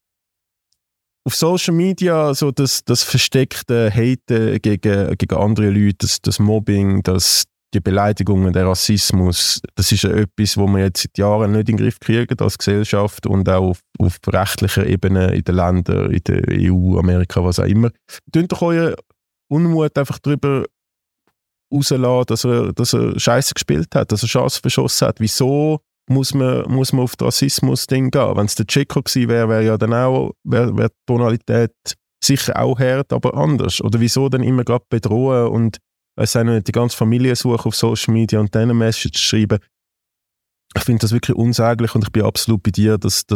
auf Social Media so das versteckte Haten gegen andere Leute, das Mobbing, die Beleidigungen, der Rassismus, das ist ja etwas, wo wir jetzt seit Jahren nicht in den Griff kriegen als Gesellschaft und auch auf rechtlicher Ebene in den Ländern, in der EU, Amerika, was auch immer. Tönt doch euren Unmut einfach darüber rauslassen, dass er Scheiße gespielt hat, dass er Chancen verschossen hat. Wieso muss man auf das Rassismus-Ding gehen? Wenn es der Checo gewesen wäre, wäre ja dann auch wär die Tonalität sicher auch hart, aber anders. Oder wieso dann immer gerade bedrohen und die ganze Familie suchen auf Social Media und dann eine Message schreiben? Ich finde das wirklich unsäglich und ich bin absolut bei dir, dass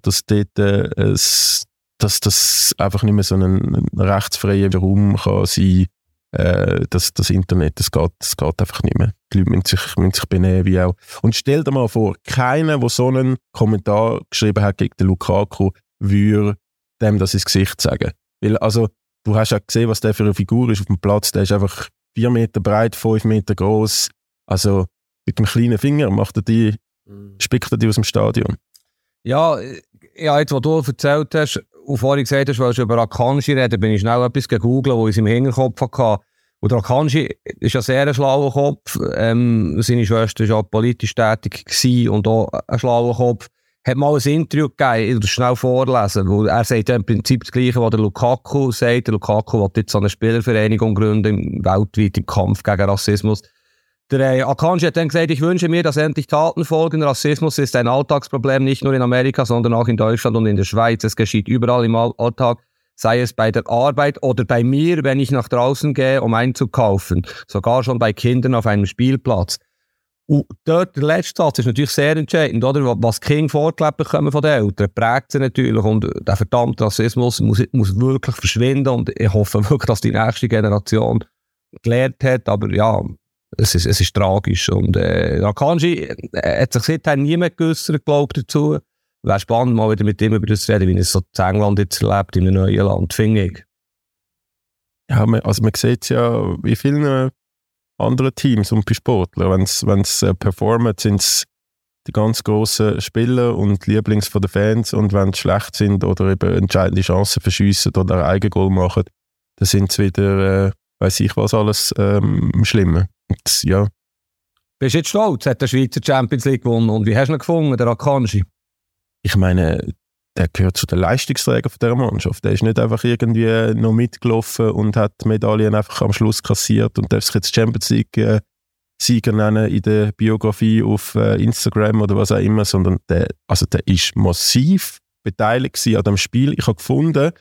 das einfach nicht mehr so ein rechtsfreier Raum kann sein. Das Internet, das geht einfach nicht mehr. Die Leute müssen sich benehmen wie auch. Und stell dir mal vor, keiner, der so einen Kommentar geschrieben hat gegen den Lukaku, würde dem das ins Gesicht sagen. Weil, also, du hast ja gesehen, was der für eine Figur ist auf dem Platz. Der ist einfach 4 Meter breit, 5 Meter groß. Also, mit dem kleinen Finger spickt er die aus dem Stadion. Ja, jetzt, was du erzählt hast, und vorhin gesagt hast, weil du über Akanji reden, bin ich schnell etwas gegoogelt, wo ich es im Hinterkopf hatte. Und der Akanji ist ja sehr ein schlauer Kopf. Seine Schwester war auch politisch tätig gewesen und auch ein schlauer Kopf. Hat mal ein Interview gegeben, ich will das schnell vorlesen, wo er sagt ja im Prinzip das Gleiche, was der Lukaku sagt. Der Lukaku will jetzt so eine Spielervereinigung gründen, weltweit im Kampf gegen Rassismus. Der Akanji hat dann gesagt, ich wünsche mir, dass endlich Taten folgen. Rassismus ist ein Alltagsproblem, nicht nur in Amerika, sondern auch in Deutschland und in der Schweiz. Es geschieht überall im Alltag, sei es bei der Arbeit oder bei mir, wenn ich nach draußen gehe, um einzukaufen. Sogar schon bei Kindern auf einem Spielplatz. Und dort, der letzte Satz ist natürlich sehr entscheidend, oder? Was die Kinder vorgelebt bekommen von den Eltern, prägt sie natürlich. Und der verdammte Rassismus muss wirklich verschwinden. Und ich hoffe wirklich, dass die nächste Generation gelernt hat. Aber ja, es ist tragisch. Und Akanji hat sich seitdem niemand geäussert, glaube ich, dazu. Wäre spannend, mal wieder mit ihm über das zu reden, wie es so in England jetzt lebt, in einem neuen Land, finde ich. Ja, man sieht es ja in vielen anderen Teams und bei Sportlern. Wenn sie performen, sind es die ganz grossen Spieler und Lieblings von den Fans. Und wenn sie schlecht sind oder eben entscheidende Chancen verschiessen oder ein Eigengoal machen, dann sind sie wieder, weiss ich was alles, Schlimme. Und, ja. Bist du jetzt stolz? Hat der Schweizer Champions League gewonnen? Und wie hast du ihn gefunden, der Akanji? Ich meine, der gehört zu den Leistungsträgern von dieser Mannschaft. Der ist nicht einfach irgendwie noch mitgelaufen und hat Medaillen einfach am Schluss kassiert und darf sich jetzt Champions League Sieger nennen in der Biografie auf Instagram oder was auch immer, sondern der ist massiv beteiligt an dem Spiel. Ich habe gefunden,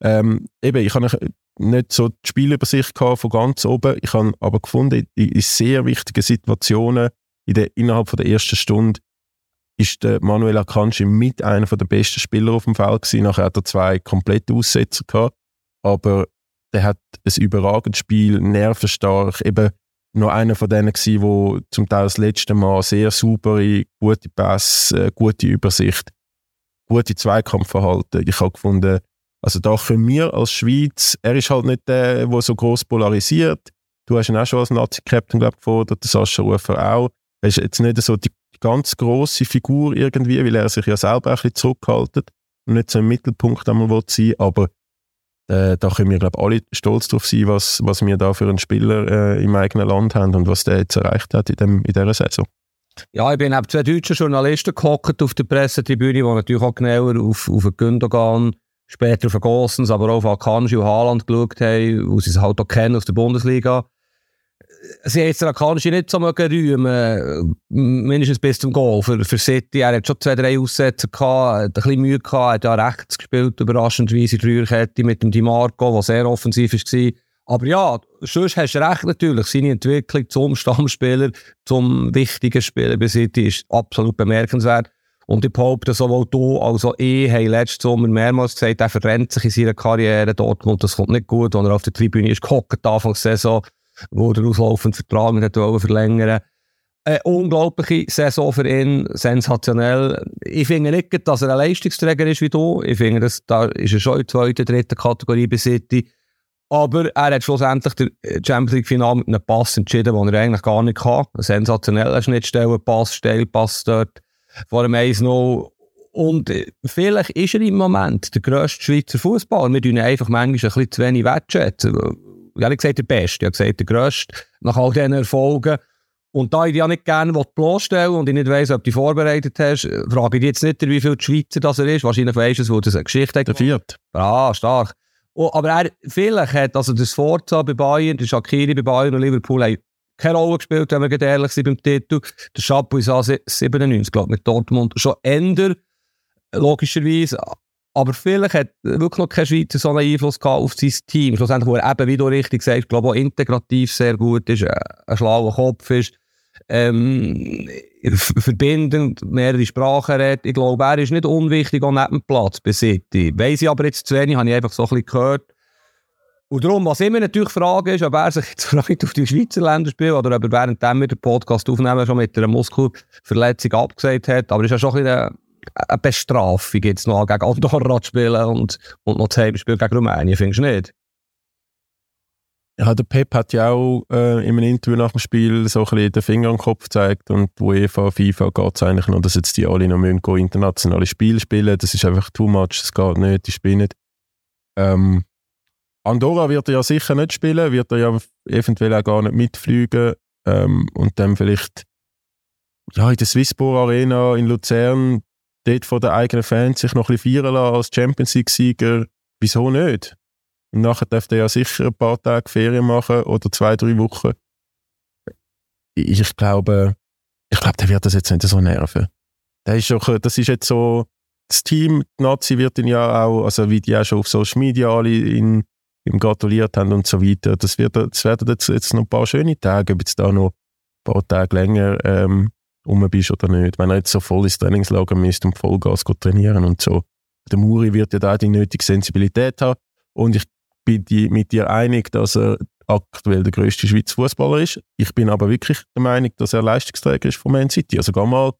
ich habe nicht so die Spielübersicht von ganz oben, ich habe aber gefunden, in sehr wichtigen Situationen innerhalb von der ersten Stunde ist der Manuel Akanji mit einer der besten Spieler auf dem Feld gewesen. Nachher hat er 2 komplette Aussetzer gehabt. Aber der hat ein überragendes Spiel, nervenstark. Eben noch einer von denen gewesen, der zum Teil das letzte Mal sehr saubere, gute Pässe, gute Übersicht, gute Zweikampfverhalten. Ich habe gefunden, also da können wir als Schweiz, er ist halt nicht der so gross polarisiert. Du hast ihn auch schon als Nazi-Captain, glaube ich, gefordert, der Sascha Rufer auch. Er ist jetzt nicht so die ganz grosse Figur irgendwie, weil er sich ja selber ein bisschen zurückhaltet und nicht so im Mittelpunkt einmal sein will. Aber da können wir, glaube ich, alle stolz drauf sein, was wir da für einen Spieler im eigenen Land haben und was der jetzt erreicht hat in dieser Saison. Ja, ich bin neben 2 deutschen Journalisten gehockt auf der Pressetribüne, die natürlich auch genauer auf den Gündogan, später auf den Goossens, aber auch auf Akanji und Haaland geschaut haben, wo sie es halt auch kennen aus der Bundesliga. Sie haben jetzt Akanji nicht so rühmen, mindestens bis zum Goal für City. Er hat schon 2, 3 Aussätze gehabt, hat ein bisschen Mühe gehabt, hat ja rechts gespielt, überraschenderweise in der Dreierkette mit dem Di Marco, der sehr offensiv war. Aber ja, sonst hast du recht natürlich. Seine Entwicklung zum Stammspieler, zum wichtigen Spieler bei City ist absolut bemerkenswert. Und ich behaupte, sowohl du als auch ich haben letzten Sommer mehrmals gesagt, er verrennt sich in seiner Karriere Dortmund. Das kommt nicht gut, wenn er auf der Tribüne ist gehockt, Anfang der Saison, wo der auslaufende Vertrag nicht verlängern. Eine unglaubliche Saison für ihn, sensationell. Ich finde nicht, dass er ein Leistungsträger ist wie du. Ich finde, da ist er schon in der 2., 3. Kategorie bei City. Aber er hat schlussendlich das Champions League-Final mit einem Pass entschieden, den er eigentlich gar nicht kann. Ein sensationeller Schnittstellenpass, Steilpass dort vor dem 1-0. Und vielleicht ist er im Moment der grösste Schweizer Fußballer. Wir tun ihn einfach manchmal ein bisschen zu wenig wertschätzen. Ich habe gesagt, der Beste, ich habe gesagt, der Grösste nach all diesen Erfolgen. Und da ich dich ja nicht gerne bloßstellen und ich nicht weiss, ob du dich vorbereitet hast, frage ich dich jetzt nicht, wie viel die Schweizer das er ist. Wahrscheinlich weisst du es, weil das eine Geschichte hat. Der vierte. Ah, stark. Oh, aber vielleicht hat also das Forza bei Bayern, der Shaqiri bei Bayern und Liverpool haben keine Rolle gespielt, wenn wir ehrlich sind beim Titel. Der Chapuis 97, glaube ich, mit Dortmund schon änder, logischerweise. Aber vielleicht hat wirklich noch kein Schweizer so einen Einfluss gehabt auf sein Team. Schlussendlich, wo er eben, wie du richtig sagst, glaube ich, auch integrativ sehr gut ist, ein schlauer Kopf ist, verbindend, mehrere Sprachen redet. Ich glaube, er ist nicht unwichtig auch neben dem Platz bei City. Weiss ich aber jetzt zu wenig, habe ich einfach so ein bisschen gehört. Und darum, was ich mir natürlich frage, ist, ob er sich jetzt freut auf die Schweizer Länderspiele oder ob er währenddem wir den Podcast aufnehmen schon mit einer Muskelverletzung abgesagt hat. Aber es ist ja schon ein bisschen eine Bestrafung, jetzt noch gegen Andorra zu spielen und noch das Heimspiel gegen Rumänien, findest du nicht? Ja, der Pep hat ja auch in einem Interview nach dem Spiel so ein bisschen den Finger am Kopf gezeigt und die UEFA, FIFA geht es eigentlich noch, dass jetzt die alle noch müssen internationale Spiele spielen. Das ist einfach too much, das geht nicht, die spielen nicht. Andorra wird er ja sicher nicht spielen, wird er ja eventuell auch gar nicht mitfliegen und dann vielleicht ja, in der Swisspor Arena in Luzern dort von den eigenen Fans sich noch ein bisschen feiern lassen als Champions League-Sieger. Wieso nicht? Und nachher dürfte er ja sicher ein paar Tage Ferien machen oder 2-3 Wochen. Ich glaube, der wird das jetzt nicht so nerven. Das ist jetzt so, das Team, die Nazi wird ihn ja auch, also wie die auch schon auf Social Media alle ihm gratuliert haben und so weiter. Das werden jetzt noch ein paar schöne Tage, ob jetzt da noch ein paar Tage länger rum bist oder nicht. Wenn er jetzt so voll ins Trainingslager müsste und Vollgas trainieren und so. Der Muri wird ja da die nötige Sensibilität haben und ich bin mit dir einig, dass er aktuell der grösste Schweizer Fußballer ist. Ich bin aber wirklich der Meinung, dass er Leistungsträger ist von Man City. Also geh mal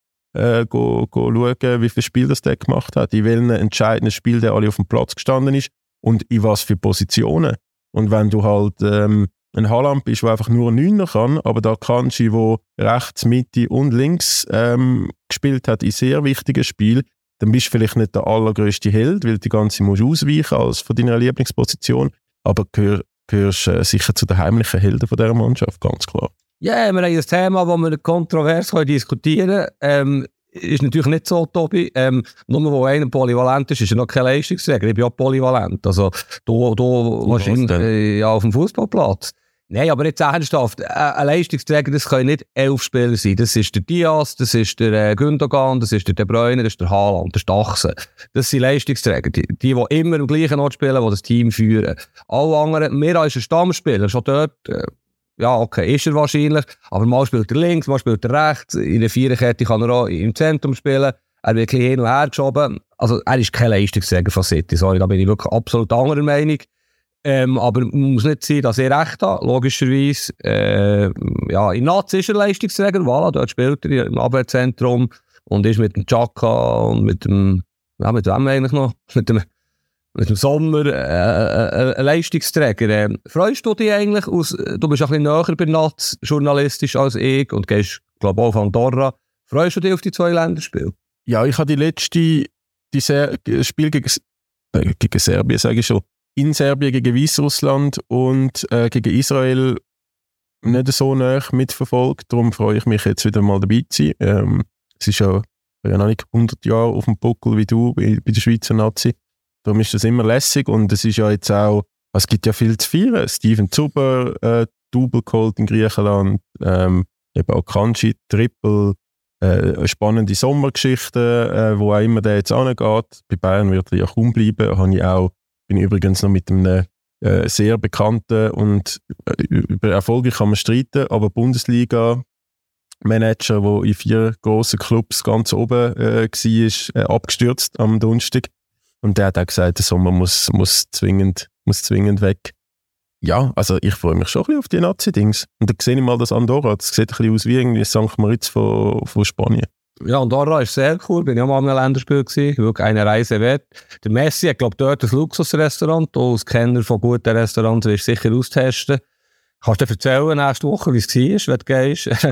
schauen, wie viele Spiele das der gemacht hat, in welchen entscheidenden Spielen der alle auf dem Platz gestanden ist und in was für Positionen. Und wenn du halt ein Haaland bist, der einfach nur ein Neuner kann, aber da Kanji, der rechts, Mitte und links gespielt hat in sehr wichtigen Spielen, dann bist du vielleicht nicht der allergrößte Held, weil die ganze musst ausweichen als von deiner Lieblingsposition, aber gehörst sicher zu den heimlichen Helden von dieser Mannschaft, ganz klar. Ja, wir haben ein Thema, das wir kontrovers diskutieren können. Ist natürlich nicht so, Tobi. Nur weil einer polyvalent ist er noch kein Leistungsträger. Ich bin auch polyvalent. Also, du wahrscheinlich auf dem Fußballplatz. Nein, aber jetzt ernsthaft. Ein Leistungsträger, das können nicht 11 Spieler sein. Das ist der Diaz, das ist der Gündogan, das ist der De Bruyne, das ist der Haaland, das ist der Achse. Das sind Leistungsträger. Die immer am gleichen Ort spielen, die das Team führen. Alle anderen, mehr als ein Stammspieler, schon dort, ja, okay, ist er wahrscheinlich. Aber mal spielt er links, mal spielt er rechts. In der Viererkette kann er auch im Zentrum spielen. Er wird ein bisschen hin und her geschoben. Also, er ist kein Leistungsträger von City. Sorry, da bin ich wirklich absolut anderer Meinung. Aber muss nicht sein, dass ich recht habe, logischerweise. Ja, in Nazi ist er Leistungsträger, voilà, dort spielt er im Abwehrzentrum und ist mit dem Xhaka und mit wem eigentlich noch? Mit dem Sommer ein Leistungsträger. Freust du dich eigentlich du bist ein bisschen näher bei Naz, journalistisch als ich und gehst, glaube ich, auch auf Andorra. Freust du dich auf die 2 Länderspiele? Ja, ich habe das Spiel gegen Serbien, sage ich schon, in Serbien gegen Weißrussland und gegen Israel nicht so nah mitverfolgt. Darum freue ich mich jetzt wieder mal dabei zu sein. Es ist ja noch nicht 100 Jahre auf dem Buckel wie du bei der Schweizer Nazi. Darum ist das immer lässig und es ist ja jetzt auch, es gibt ja viel zu feiern. Steven Zuber, Double geholt in Griechenland, eben auch Kanji, Triple, spannende Sommergeschichte, wo auch immer der jetzt angeht. Bei Bayern wird er ja kaum bleiben. Bin übrigens noch mit einem sehr bekannten und über Erfolge kann man streiten, aber Bundesliga-Manager, der in 4 grossen Clubs ganz oben war, abgestürzt am Donnerstag. Und der hat auch gesagt, der Sommer muss zwingend weg. Ja, also ich freue mich schon ein bisschen auf die Nazi-Dings. Und dann sehe ich mal das Andorra. Das sieht ein bisschen aus wie irgendwie St. Moritz von Spanien. Ja, Andorra ist sehr cool. Bin ja mal an einem Länderspiel gewesen. Wirklich eine Reise wert. Der Messi hat, glaube ich, dort ein Luxusrestaurant. Du als Kenner von guten Restaurants wirst sicher austesten. Kannst du dir erzählen nächste Woche, wie es war, wenn du gehst? Gut.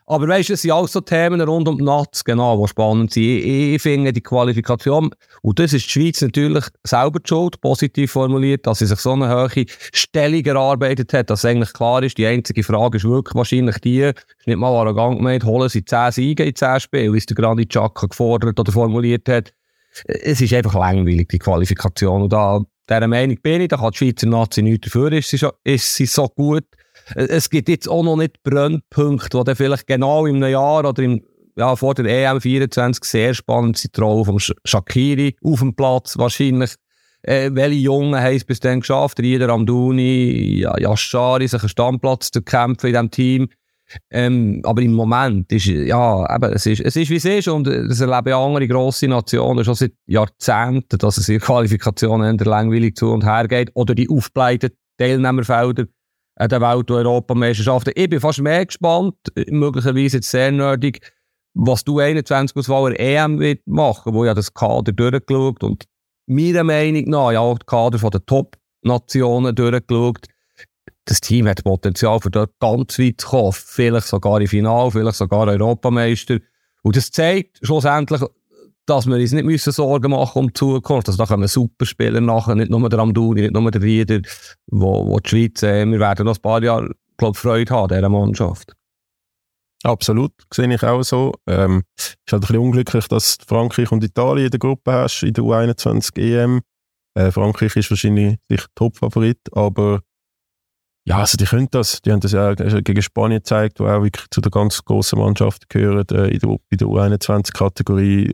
Aber weißt du, es sind auch so Themen rund um die Nats, genau, die spannend sind. Ich finde die Qualifikation, und das ist die Schweiz natürlich selber die Schuld, positiv formuliert, dass sie sich so eine hohe Stellung erarbeitet hat, dass eigentlich klar ist, die einzige Frage ist wirklich wahrscheinlich die, ist nicht mal arrogant gemeint, holen sie 10 Siege in 10 Spielen, wie es der Granit Xhaka gefordert oder formuliert hat. Es ist einfach langweilig, die Qualifikation. Und da, dieser Meinung bin ich, da kann die Schweizer Nazi nichts dafür, ist sie so gut. Es gibt jetzt auch noch nicht Brennpunkte, die dann vielleicht genau in einem Jahr oder vor der EM 24 sehr spannend sind. Die Rolle von Shaqiri auf dem Platz wahrscheinlich. Welche Jungen haben es bis dann geschafft? Rieder Amdouni, Yashari, sich einen Stammplatz zu kämpfen in diesem Team. Aber im Moment ist, es ist wie es ist und das erleben ja andere grosse Nationen schon seit Jahrzehnten, dass es in Qualifikationen eher langweilig zu und her geht oder die aufgebleibten Teilnehmerfelder an der Welt- und Europameisterschaften. Ich bin fast mehr gespannt, möglicherweise jetzt sehr nerdig, was du 21-Auswahl EM wird machen, wo ja das Kader durchgeschaut und meiner Meinung nach ja auch das Kader von den Top-Nationen durchgeschaut. Das Team hat Potenzial, für dort ganz weit zu kommen. Vielleicht sogar im Finale, vielleicht sogar Europameister. Und das zeigt schlussendlich, dass wir uns nicht Sorgen machen um die Zukunft. Also da kommen Superspieler nachher, nicht nur der Amdouni, nicht nur der Rieder, wo die Schweiz, wir werden noch ein paar Jahre, glaube Freude haben an dieser Mannschaft. Absolut, sehe ich auch so. Ist halt ein bisschen unglücklich, dass Frankreich und Italien in der Gruppe hast, in der U21 EM. Frankreich ist wahrscheinlich sicher Top-Favorit, aber ja, also die können das. Die haben das ja gegen Spanien gezeigt, wo auch wirklich zu der ganz grossen Mannschaft gehört, in der U21-Kategorie.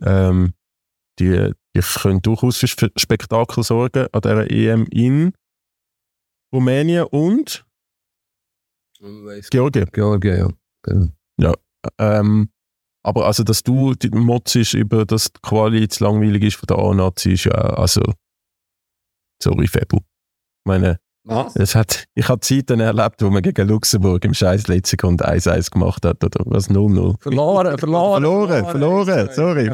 Die können durchaus für Spektakel sorgen an dieser EM in Rumänien und Georgien. Georgien, ja. Genau. Ja, aber also, dass du die motzest über das die Quali zu langweilig ist von der A-Nazi, ist ja, also, sorry, Febu. Ich meine, ich habe Zeiten erlebt, wo man gegen Luxemburg im scheiß letzten Sekunde 1-1 gemacht hat, oder was, 0-0. Verloren, sorry.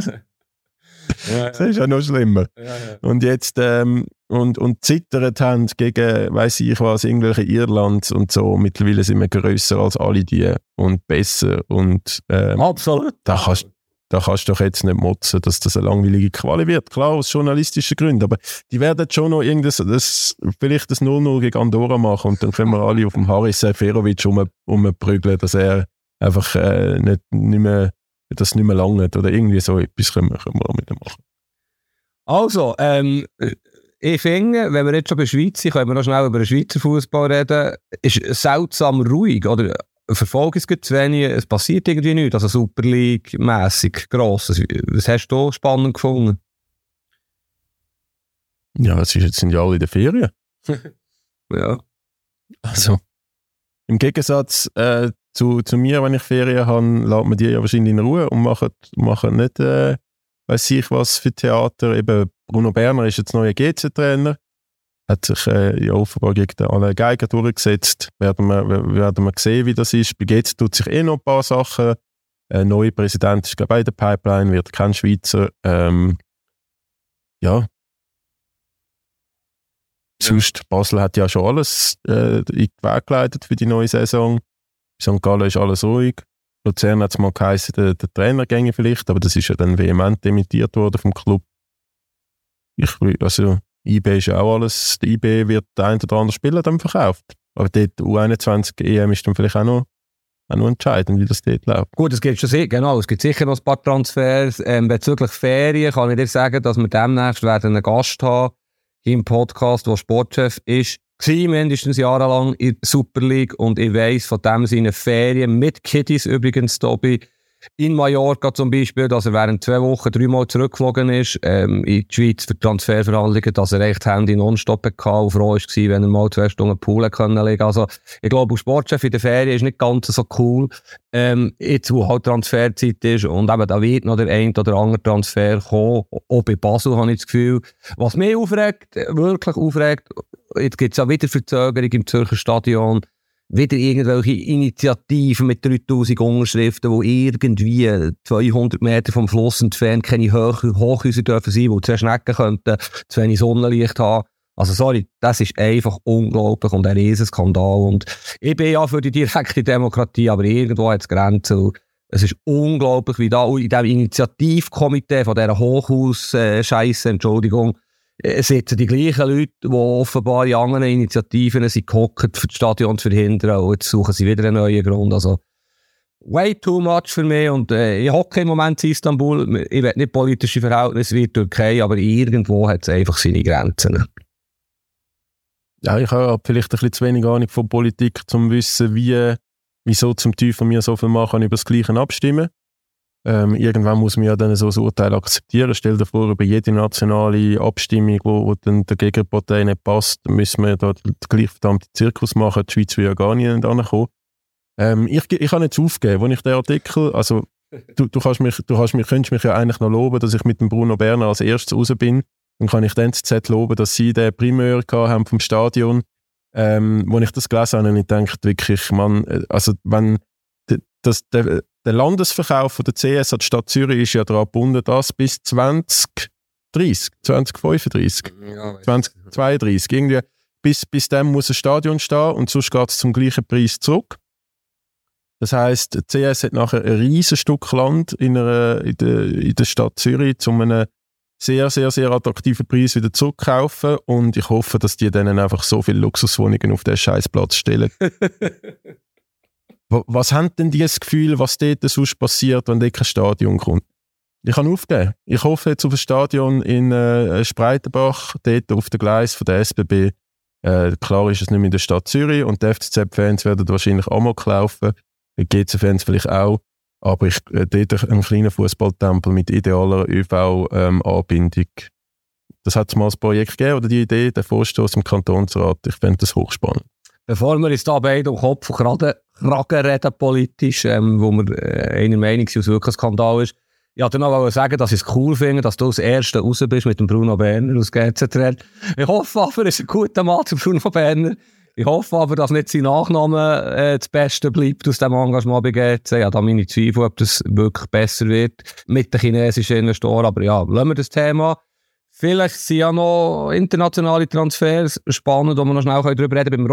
Das ist ja noch schlimmer. Ja. Und jetzt, und zittert haben gegen, weiss ich was, irgendwelche Irlands und so. Mittlerweile sind wir grösser als alle die und besser und, absolut. Da kannst du doch jetzt nicht motzen, dass das eine langweilige Quali wird. Klar, aus journalistischen Gründen, aber die werden schon noch vielleicht das 0-0 gegen Andorra machen und dann können wir alle auf dem Haris Seferovic rumprügeln, dass er einfach nicht mehr langt oder irgendwie so etwas können wir auch mit ihm machen. Also, ich finde, wenn wir jetzt schon bei der Schweiz sind, können wir noch schnell über den Schweizer Fußball reden. Ist seltsam ruhig, oder? Verfolgen es zu wenig, es passiert irgendwie nichts, also Super League-mässig Grosses. Was hast du spannend gefunden? Ja, jetzt sind ja alle in der Ferien. Ja. Also, im Gegensatz zu mir, wenn ich Ferien habe, lässt man die ja wahrscheinlich in Ruhe und machen nicht, weiss ich was für Theater. Eben Bruno Berner ist jetzt neuer GC-Trainer. Hat sich ja offenbar gegen den Alain Geiger durchgesetzt. Werden wir sehen, wie das ist. Bei GC tut sich noch ein paar Sachen. Neuer Präsident ist, glaube ich, in der Pipeline, wird kein Schweizer. Ja. Sonst, Basel hat ja schon alles in die Wege geleitet für die neue Saison. St. Gallen ist alles ruhig. Luzern hat es mal geheißen, der Trainer ginge vielleicht, aber das ist ja dann vehement dementiert worden vom Club. IB ist ja auch alles. Der IB wird der ein oder andere Spieler dann verkauft. Aber dort U21 EM ist dann vielleicht auch noch entscheidend, wie das dort läuft. Gut, es gibt sicher noch ein paar Transfers. Bezüglich Ferien kann ich dir sagen, dass wir demnächst einen Gast haben im Podcast, der Sportchef ist, mindestens jahrelang in der Super League und ich weiss von dem seine Ferien mit Kiddies übrigens, Tobi, in Mallorca zum Beispiel, dass er während 2 Wochen 3-mal zurückgeflogen ist in die Schweiz für Transferverhandlungen, dass er echt Handy nonstop hatte und froh war, wenn er mal 2 Stunden Pool können legen. Also ich glaube, als Sportchef in der Ferien ist nicht ganz so cool. Jetzt, wo halt Transferzeit ist und eben da wird noch der ein oder andere Transfer kommen. Auch bei Basel habe ich das Gefühl. Was mich wirklich aufregt, jetzt gibt es ja wieder Verzögerung im Zürcher Stadion. Wieder irgendwelche Initiativen mit 3000 Unterschriften, die irgendwie 200 Meter vom Fluss entfernt keine Hochhäuser dürfen sein, wo 2 Schnecken könnten zu wenig Sonnenlicht haben. Also sorry, das ist einfach unglaublich und ein Riesenskandal. Und ich bin ja für die direkte Demokratie, aber irgendwo hat es Grenzen. Es ist unglaublich, wie da in diesem Initiativkomitee von dieser Hochhaus-Scheisse, Entschuldigung, sitzen die gleichen Leute, die offenbar in anderen Initiativen sind gehockt, für das Stadion zu verhindern. Und jetzt suchen sie wieder einen neuen Grund. Also way too much für mich. Und ich hocke im Moment in Istanbul. Ich will nicht politische Verhältnisse wie die Türkei, aber irgendwo hat es einfach seine Grenzen. Ja, ich habe vielleicht ein bisschen zu wenig Ahnung von Politik, um zu wissen, wieso zum Teufel wir so viel machen, über das Gleiche abstimmen. Irgendwann muss man ja dann so ein Urteil akzeptieren. Stell dir vor, über jede nationale Abstimmung, wo dann der Gegenpartei nicht passt, müssen wir da den gleichen verdammten Zirkus machen. Die Schweiz will ja gar nicht ankommen. Ich kann nicht aufgeben, als ich den Artikel, also du könntest mich ja eigentlich noch loben, dass ich mit dem Bruno Berner als erstes raus bin. Dann kann ich dann Z loben, dass sie den Primeur haben vom Stadion. Als ich das gelesen habe, habe ich gedacht, wirklich, Mann, also wenn der Landesverkauf von der CS an die Stadt Zürich ist ja daran gebunden, dass bis 2035, 2032, irgendwie, bis dann muss ein Stadion stehen und sonst geht es zum gleichen Preis zurück. Das heisst, die CS hat nachher ein riesiges Stück Land in der Stadt Zürich zu einem sehr, sehr, sehr attraktiven Preis wieder zurückkaufen und ich hoffe, dass die dann einfach so viele Luxuswohnungen auf den Scheißplatz stellen. Was haben denn die das Gefühl, was dort sonst passiert, wenn dort kein Stadion kommt? Ich kann aufgeben. Ich hoffe jetzt auf ein Stadion in Spreitenbach, dort auf dem Gleis von der SBB. Klar ist es nicht mehr in der Stadt Zürich und die FCZ-Fans werden wahrscheinlich Amok laufen, die GC-Fans vielleicht auch. Aber dort einen kleinen Fußballtempel mit idealer ÖV-Anbindung. Das hat es mal als Projekt gegeben, oder die Idee, der Vorstoß im Kantonsrat. Ich finde das hochspannend. Bevor wir uns da beide um Kopf und Kragen reden politisch, wo wir einer Meinung sind, was wirklich ein Skandal ist, ich wollte noch sagen, dass ich es cool finde, dass du als Erster raus bist mit dem Bruno Berner aus GZ. Ich hoffe aber, es ist ein guter Mann zu Bruno Berner. Ich hoffe aber, dass nicht sein Nachname das Beste bleibt aus dem Engagement bei GC. Ich habe da meine Zweifel, ob das wirklich besser wird mit den chinesischen Investoren. Aber ja, lassen wir das Thema. Vielleicht sind ja noch internationale Transfers spannend, wo wir noch schnell darüber reden können. Beim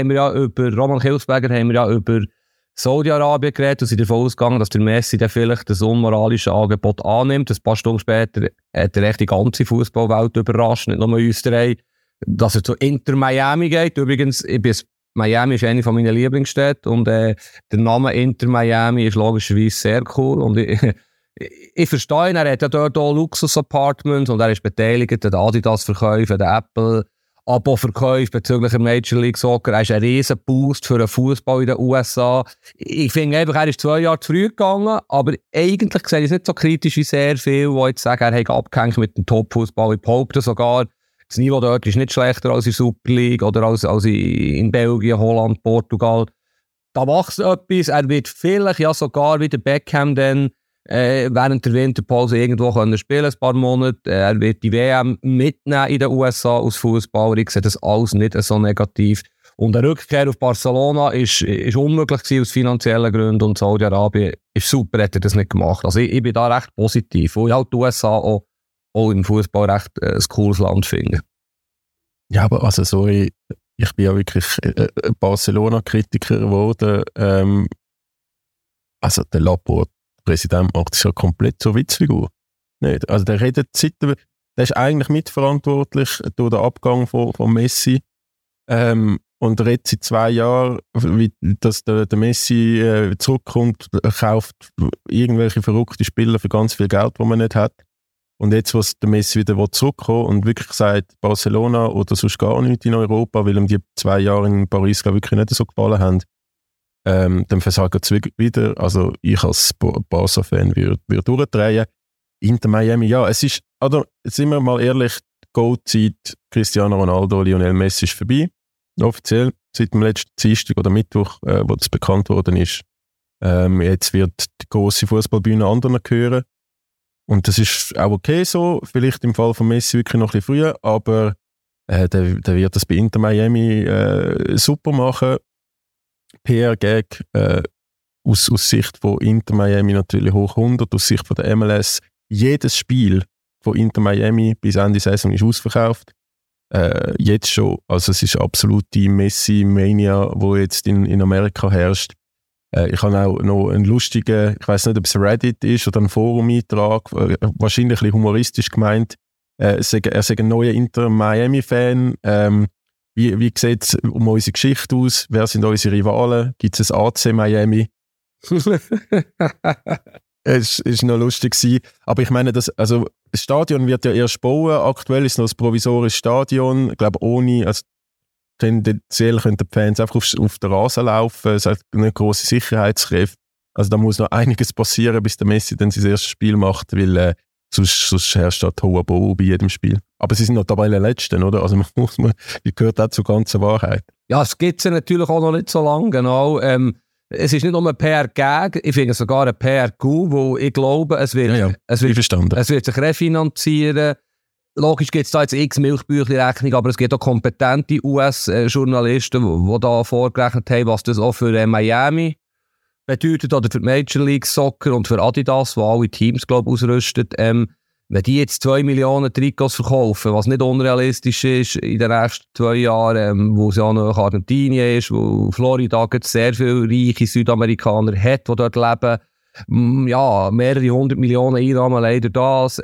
Roman Kilsberger haben wir ja über Saudi-Arabien geredet und sind davon ausgegangen, dass der Messi dann vielleicht das unmoralische Angebot annimmt. Ein paar Stunden später hat er echt die ganze Fußballwelt überrascht, nicht nur uns drei, dass er zu Inter Miami geht. Übrigens, Miami ist eine meiner Lieblingsstädte und der Name Inter Miami ist logischerweise sehr cool und ich verstehe, er hat ja dort auch Luxus-Apartments und er ist beteiligt an den Adidas-Verkäufen, den Apple-Abo-Verkäufen bezüglich der Major League Soccer. Er ist ein riesen Boost für den Fußball in den USA. Ich finde einfach, er ist 2 Jahre zu früh gegangen, aber eigentlich sehe ich es nicht so kritisch wie sehr viele, die jetzt sagen, er hat abgehängt mit dem Top-Fußball. Ich behaupte sogar, das Niveau dort ist nicht schlechter als in der Super League oder als in Belgien, Holland, Portugal. Da wächst etwas. Er wird vielleicht ja sogar wie der Beckham dann während der Winterpause irgendwo können spielen, ein paar Monate. Er wird die WM mitnehmen in den USA aus Fußball. Ich sehe das alles nicht so negativ. Und eine Rückkehr auf Barcelona ist unmöglich gewesen aus finanziellen Gründen und Saudi-Arabien ist super, hat er das nicht gemacht. Also ich bin da recht positiv, weil ich halt die USA auch im Fußball recht ein cooles Land finde. Ja, aber also sorry, ich bin ja wirklich Barcelona-Kritiker geworden. Also der Laporte, der Präsident, macht es ja komplett zur Witzfigur. Nicht? Also der ist eigentlich mitverantwortlich durch den Abgang von Messi. Und redet seit 2 Jahren, dass der Messi zurückkommt, kauft irgendwelche verrückte Spieler für ganz viel Geld, das man nicht hat. Und jetzt, wo der Messi wieder zurückkommt und wirklich sagt, Barcelona oder sonst gar nicht in Europa, weil ihm die 2 Jahre in Paris wirklich nicht so gefallen haben, dann versagt er wieder. Also ich als Barca-Fan würde durchdrehen. Inter Miami, ja, es ist, oder sind wir mal ehrlich, die Gold-Zeit Cristiano Ronaldo, Lionel Messi ist vorbei. Offiziell, seit dem letzten Dienstag oder Mittwoch, wo das bekannt worden ist. Jetzt wird die grosse Fußballbühne anderen gehören. Und das ist auch okay so. Vielleicht im Fall von Messi wirklich noch ein bisschen früher, aber der wird das bei Inter Miami super machen. PR-Gag aus Sicht von Inter Miami natürlich hoch 100, aus Sicht von der MLS. Jedes Spiel von Inter Miami bis Ende Saison ist ausverkauft. jetzt schon, also es ist absolute Messi-Mania, wo jetzt in Amerika herrscht. Ich habe auch noch einen lustigen, ich weiß nicht, ob es Reddit ist oder ein Forum-Eintrag, wahrscheinlich ein bisschen humoristisch gemeint. Er sei ein neuer Inter-Miami-Fan. Wie sieht es um unsere Geschichte aus? Wer sind unsere Rivalen? Gibt es ein AC Miami? Es war noch lustig gewesen. Aber ich meine, das Stadion wird ja erst bauen. Aktuell ist es noch ein provisorisches Stadion. Ich glaube, tendenziell können die Fans einfach auf den Rasen laufen. Es hat nicht grosse Sicherheitskräfte. Also da muss noch einiges passieren, bis der Messi dann sein erstes Spiel macht, weil sonst herrscht da Tohuwabohu bei jedem Spiel. Aber sie sind noch Tabellenletzten, oder? Also die gehört auch zur ganzen Wahrheit. Ja, es gibt sie natürlich auch noch nicht so lange, genau. Es ist nicht nur ein PR-Gag, ich finde sogar ein PR-Coup, wo ich glaube, es wird sich refinanzieren. Logisch gibt es da jetzt x Milchbüchli-Rechnung, aber es gibt auch kompetente US-Journalisten, die da vorgerechnet haben, was das auch für Miami bedeutet oder für die Major League Soccer und für Adidas, die alle Teams, glaube ich, ausrüstet. Wenn die jetzt 2 Millionen Trikots verkaufen, was nicht unrealistisch ist in den nächsten 2 Jahren, wo es ja noch Argentinien ist, wo Florida sehr viele reiche Südamerikaner hat, die dort leben, ja, mehrere 100 Millionen Einnahmen leider das.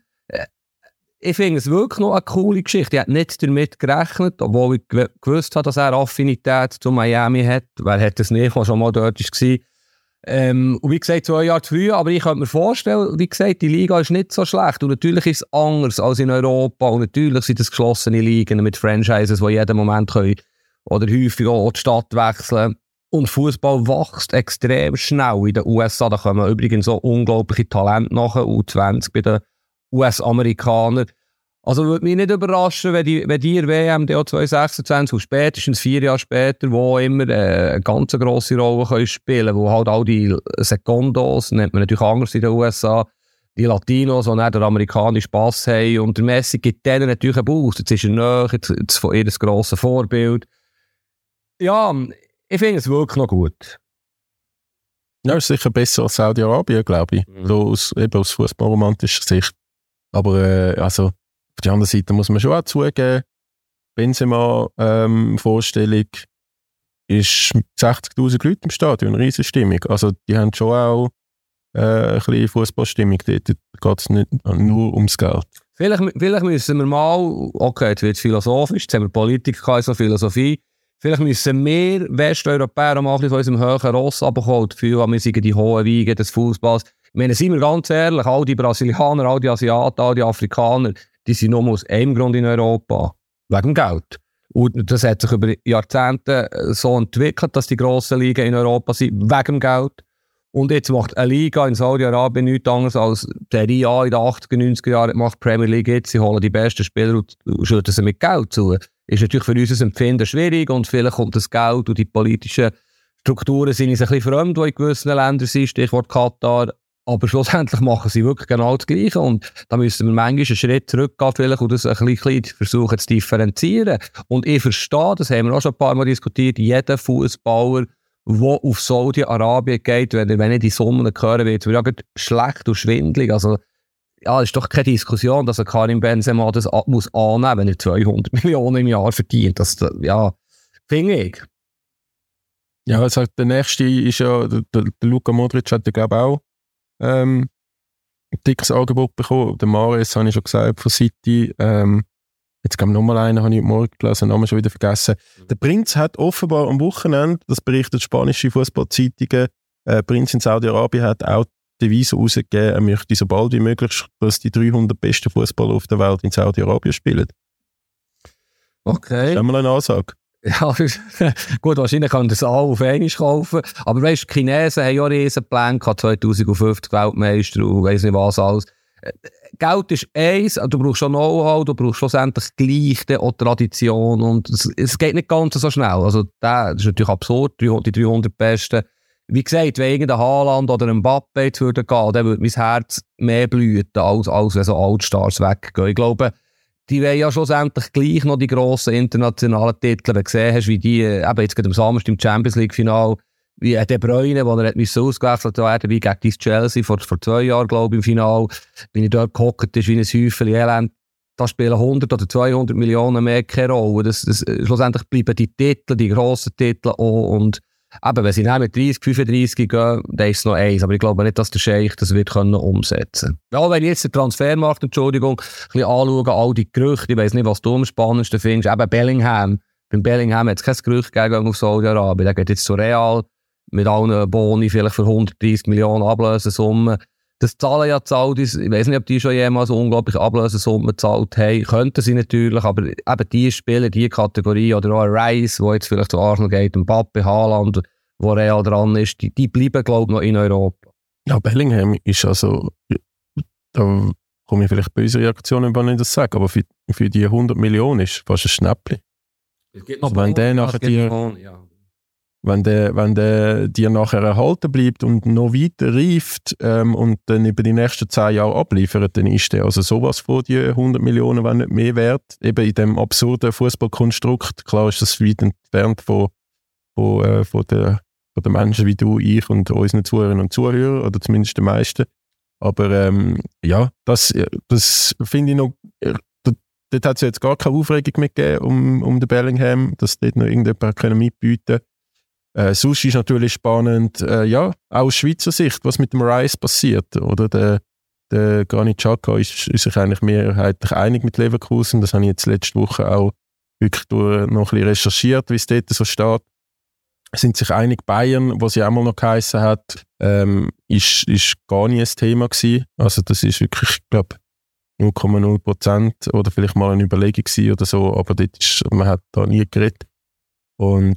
Ich finde es wirklich noch eine coole Geschichte. Ich habe nicht damit gerechnet, obwohl ich gewusst habe, dass er Affinität zu Miami hat. Wer hat das nicht, der schon mal dort war. Und wie gesagt, 2 Jahre zu früh, aber ich könnte mir vorstellen, wie gesagt, die Liga ist nicht so schlecht. Und natürlich ist es anders als in Europa. Und natürlich sind es geschlossene Ligen mit Franchises, die jeden Moment können oder häufig auch die Stadt wechseln. Und Fußball wächst extrem schnell in den USA. Da kommen übrigens so unglaubliche Talente nach, U20 bei den US-Amerikanern. Also würde mich nicht überraschen, wenn die WM die 2026 und spätestens 4 Jahre später, wo immer eine ganz grosse Rolle können spielen, wo halt all die Secondos, nennt man natürlich anders in den USA, die Latinos, die nicht den amerikanischen Pass haben, und der Messi gibt denen natürlich einen Boost. Jetzt ist er näher, jetzt ist von ihr das grosse Vorbild. Ja, ich finde es wirklich noch gut. Ja, ist sicher besser als Saudi-Arabien, glaube ich. So aus fußballromantischer Sicht. Aber also auf der anderen Seite muss man schon auch zugeben, Benzema Vorstellung ist mit 60'000 Leuten im Stadion, eine riesige Stimmung. Also die haben schon auch ein bisschen Fußballstimmung. Dort geht es nicht nur ums Geld. Vielleicht müssen wir mal, okay, jetzt wird es philosophisch, jetzt haben wir Politik, keine Philosophie. Vielleicht müssen wir Westeuropäer mal von unserem höheren Ross runterkommen, das Gefühl haben, wir sind die hohen Wiegen des Fußballs. Ich meine, seien wir ganz ehrlich, all die Brasilianer, all die Asiaten, all die Afrikaner, die sind nur aus einem Grund in Europa. Wegen dem Geld. Und das hat sich über Jahrzehnte so entwickelt, dass die grossen Ligen in Europa sind, wegen dem Geld. Und jetzt macht eine Liga in Saudi-Arabien nichts anderes als Serie A in den 80er, 90er Jahren macht die Premier League jetzt. Sie holen die besten Spieler und schütten sie mit Geld zu. Ist natürlich für uns ein Empfinden schwierig und vielleicht kommt das Geld und die politischen Strukturen sind uns ein bisschen fremd, die in gewissen Ländern sind, Stichwort Katar. Aber schlussendlich machen sie wirklich genau das Gleiche und da müssen wir manchmal einen Schritt zurückgehen vielleicht und das ein bisschen versuchen zu differenzieren. Und ich verstehe, das haben wir auch schon ein paar Mal diskutiert, jeder Fußballer, der auf Saudi-Arabien geht, wenn er die Summen hören wird, wird ja schlecht und schwindelig. Also ja, es ist doch keine Diskussion, dass Karim Benzema das muss annehmen, wenn er 200 Millionen im Jahr verdient. Das, ja, finde ich. Ja, also der nächste ist ja, der Luka Modric hat ja glaube ich auch ein dickes Angebot bekommen. Der Mahrez, habe ich schon gesagt, von City. Jetzt kam nochmal einer, habe ich morgen gelesen, Namen schon wieder vergessen. Der Prinz hat offenbar am Wochenende, das berichtet spanische Fußballzeitungen, Prinz in Saudi-Arabien hat auch die Devise rausgegeben, er möchte so bald wie möglich, dass die 300 besten Fußballer auf der Welt in Saudi-Arabien spielen. Okay. Das ist einmal eine Ansage. Ja, gut, wahrscheinlich können das alle auf einmal kaufen. Aber weißt du, die Chinesen haben ja riesen Pläne gehabt, 2050 Weltmeister und weiss nicht was alles. Geld ist eins, du brauchst schon Know-how, du brauchst schlussendlich gleich auch Tradition und es geht nicht ganz so schnell. Also das ist natürlich absurd, die 300 Besten. Wie gesagt, wenn irgendein Haaland oder ein Mbappé jetzt würde gehen, dann würde mein Herz mehr blüten, als wenn so Altstars weggehen. Ich glaube, die wollen ja schlussendlich gleich noch die grossen internationalen Titel. Wenn du gesehen hast, wie die, eben jetzt gerade am Samstag im Champions League-Final, wie De Bruyne, wo er ausgewechselt werden wie gegen Chelsea vor 2 Jahren, glaube ich, im Final, wenn er dort gehockt ist wie ein Häufchen Elend. da spielen 100 oder 200 Millionen mehr keine Rolle. Schlussendlich bleiben die Titel, die grossen Titel auch. Und eben, wenn sie dann mit 30, 35 gehen, dann ist es noch eins. Aber ich glaube nicht, dass der Scheich das wird können umsetzen. Ja, wenn ich jetzt den Transfermarkt, Entschuldigung, ein bisschen anschaue, all die Gerüchte, ich weiss nicht, was du am spannendsten findest, eben Bellingham. Beim Bellingham hat es kein Gerücht gegeben auf Saudi-Arabien. Der geht jetzt zu Real mit allen Boni vielleicht für 130 Millionen Ablösesumme. Das zahlen ja die Saudis, ich weiss nicht, ob die schon jemals so unglaubliche Ablösesummen gezahlt haben. Könnten sie natürlich, aber eben die Spieler, die Kategorie, oder auch ein Rice, der jetzt vielleicht zu Arsenal geht, ein Mbappe, Haaland, wo Real dran ist, die bleiben, glaube ich, noch in Europa. Ja, Bellingham ist also, da komme ich vielleicht böse Reaktionen, wenn ich das sage, aber für die 100 Millionen ist fast ein Schnäppchen. Also wenn der nachher wenn der dir nachher erhalten bleibt und noch weiter reift und dann über die nächsten 10 Jahre abliefert, dann ist der also sowas von die 100 Millionen, wenn nicht mehr wert. Eben in dem absurden Fußballkonstrukt. Klar ist das weit entfernt von den Menschen wie du, ich und unseren Zuhörerinnen und Zuhörern, oder zumindest den meisten. Aber ja, das finde ich noch... Dort hat es ja jetzt gar keine Aufregung mehr gegeben um den Bellingham, dass dort noch irgendjemand mitbieten kann. Sonst ist natürlich spannend, ja, auch aus Schweizer Sicht, was mit dem Rice passiert. Oder der Granit Xhaka ist sich eigentlich mehrheitlich einig mit Leverkusen. Das habe ich jetzt letzte Woche auch wirklich noch ein bisschen recherchiert, wie es dort so steht. Sind sich einig, Bayern, was ja auch mal noch geheissen hat, ist gar nie ein Thema gewesen. Also das ist wirklich, ich glaube, 0,0% oder vielleicht mal eine Überlegung gewesen oder so, aber man hat da nie geredet. Und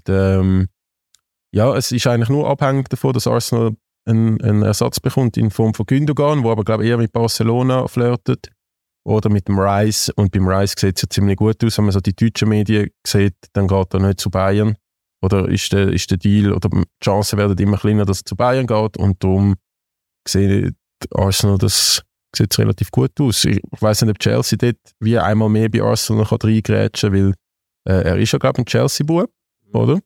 ja, es ist eigentlich nur abhängig davon, dass Arsenal einen Ersatz bekommt in Form von Gündogan, der aber glaube ich eher mit Barcelona flirtet oder mit dem Rice. Und beim Rice sieht es ja ziemlich gut aus, wenn man so die deutschen Medien sieht, dann geht er nicht zu Bayern. Oder ist der Deal, oder die Chancen werden immer kleiner, dass er zu Bayern geht, und darum sieht Arsenal, das sieht relativ gut aus. Ich weiss nicht, ob Chelsea dort wie einmal mehr bei Arsenal noch reingrätschen kann, weil er ist ja glaube ich ein Chelsea-Bub, oder?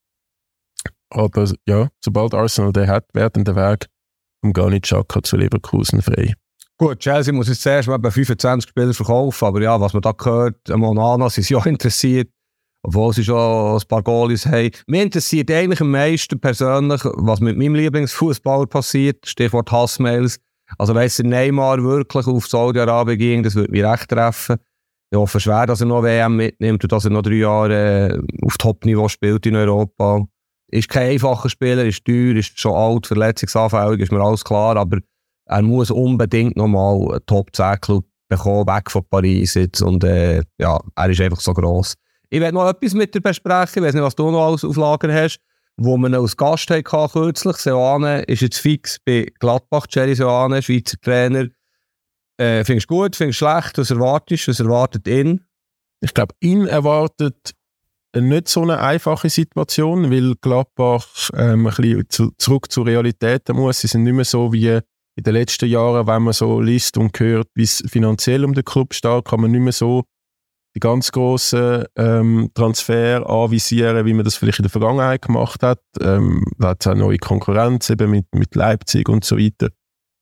Aber ja, sobald Arsenal den hat, werden der Weg vom Granit Xhaka zu Leverkusen frei. Gut, Chelsea muss jetzt zuerst mal 25 Spieler verkaufen, aber ja, was man da gehört, Monana sind ja interessiert, obwohl sie schon ein paar Goalies haben. Mich interessiert eigentlich am meisten persönlich, was mit meinem Lieblingsfußballer passiert, Stichwort Hassmails. Also wenn der Neymar wirklich auf Saudi-Arabien ging, das würde mich recht treffen. Ich hoffe schwer, dass er noch WM mitnimmt und dass er noch 3 Jahre auf Top-Niveau spielt in Europa. Ist kein einfacher Spieler, ist teuer, ist schon alt, verletzungsanfällig, ist mir alles klar, aber er muss unbedingt nochmal einen Top-10-Club bekommen, weg von Paris jetzt, und ja, er ist einfach so gross. Ich werde noch etwas mit dir besprechen, ich weiß nicht, was du noch alles auf Lager hast, wo man als Gast hatte kürzlich. Seoane ist jetzt fix bei Gladbach, Thierry Seoane, Schweizer Trainer. Findest du gut, findest du schlecht, was erwartet ihn? Ich glaube, ihn erwartet nicht so eine einfache Situation, weil Gladbach ein bisschen zurück zur Realität muss. Sie sind nicht mehr so wie in den letzten Jahren, wenn man so liest und hört, wie es finanziell um den Club steht, kann man nicht mehr so die ganz grossen Transfer anvisieren, wie man das vielleicht in der Vergangenheit gemacht hat. Da hat es auch neue Konkurrenz eben mit Leipzig und so weiter.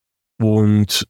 Und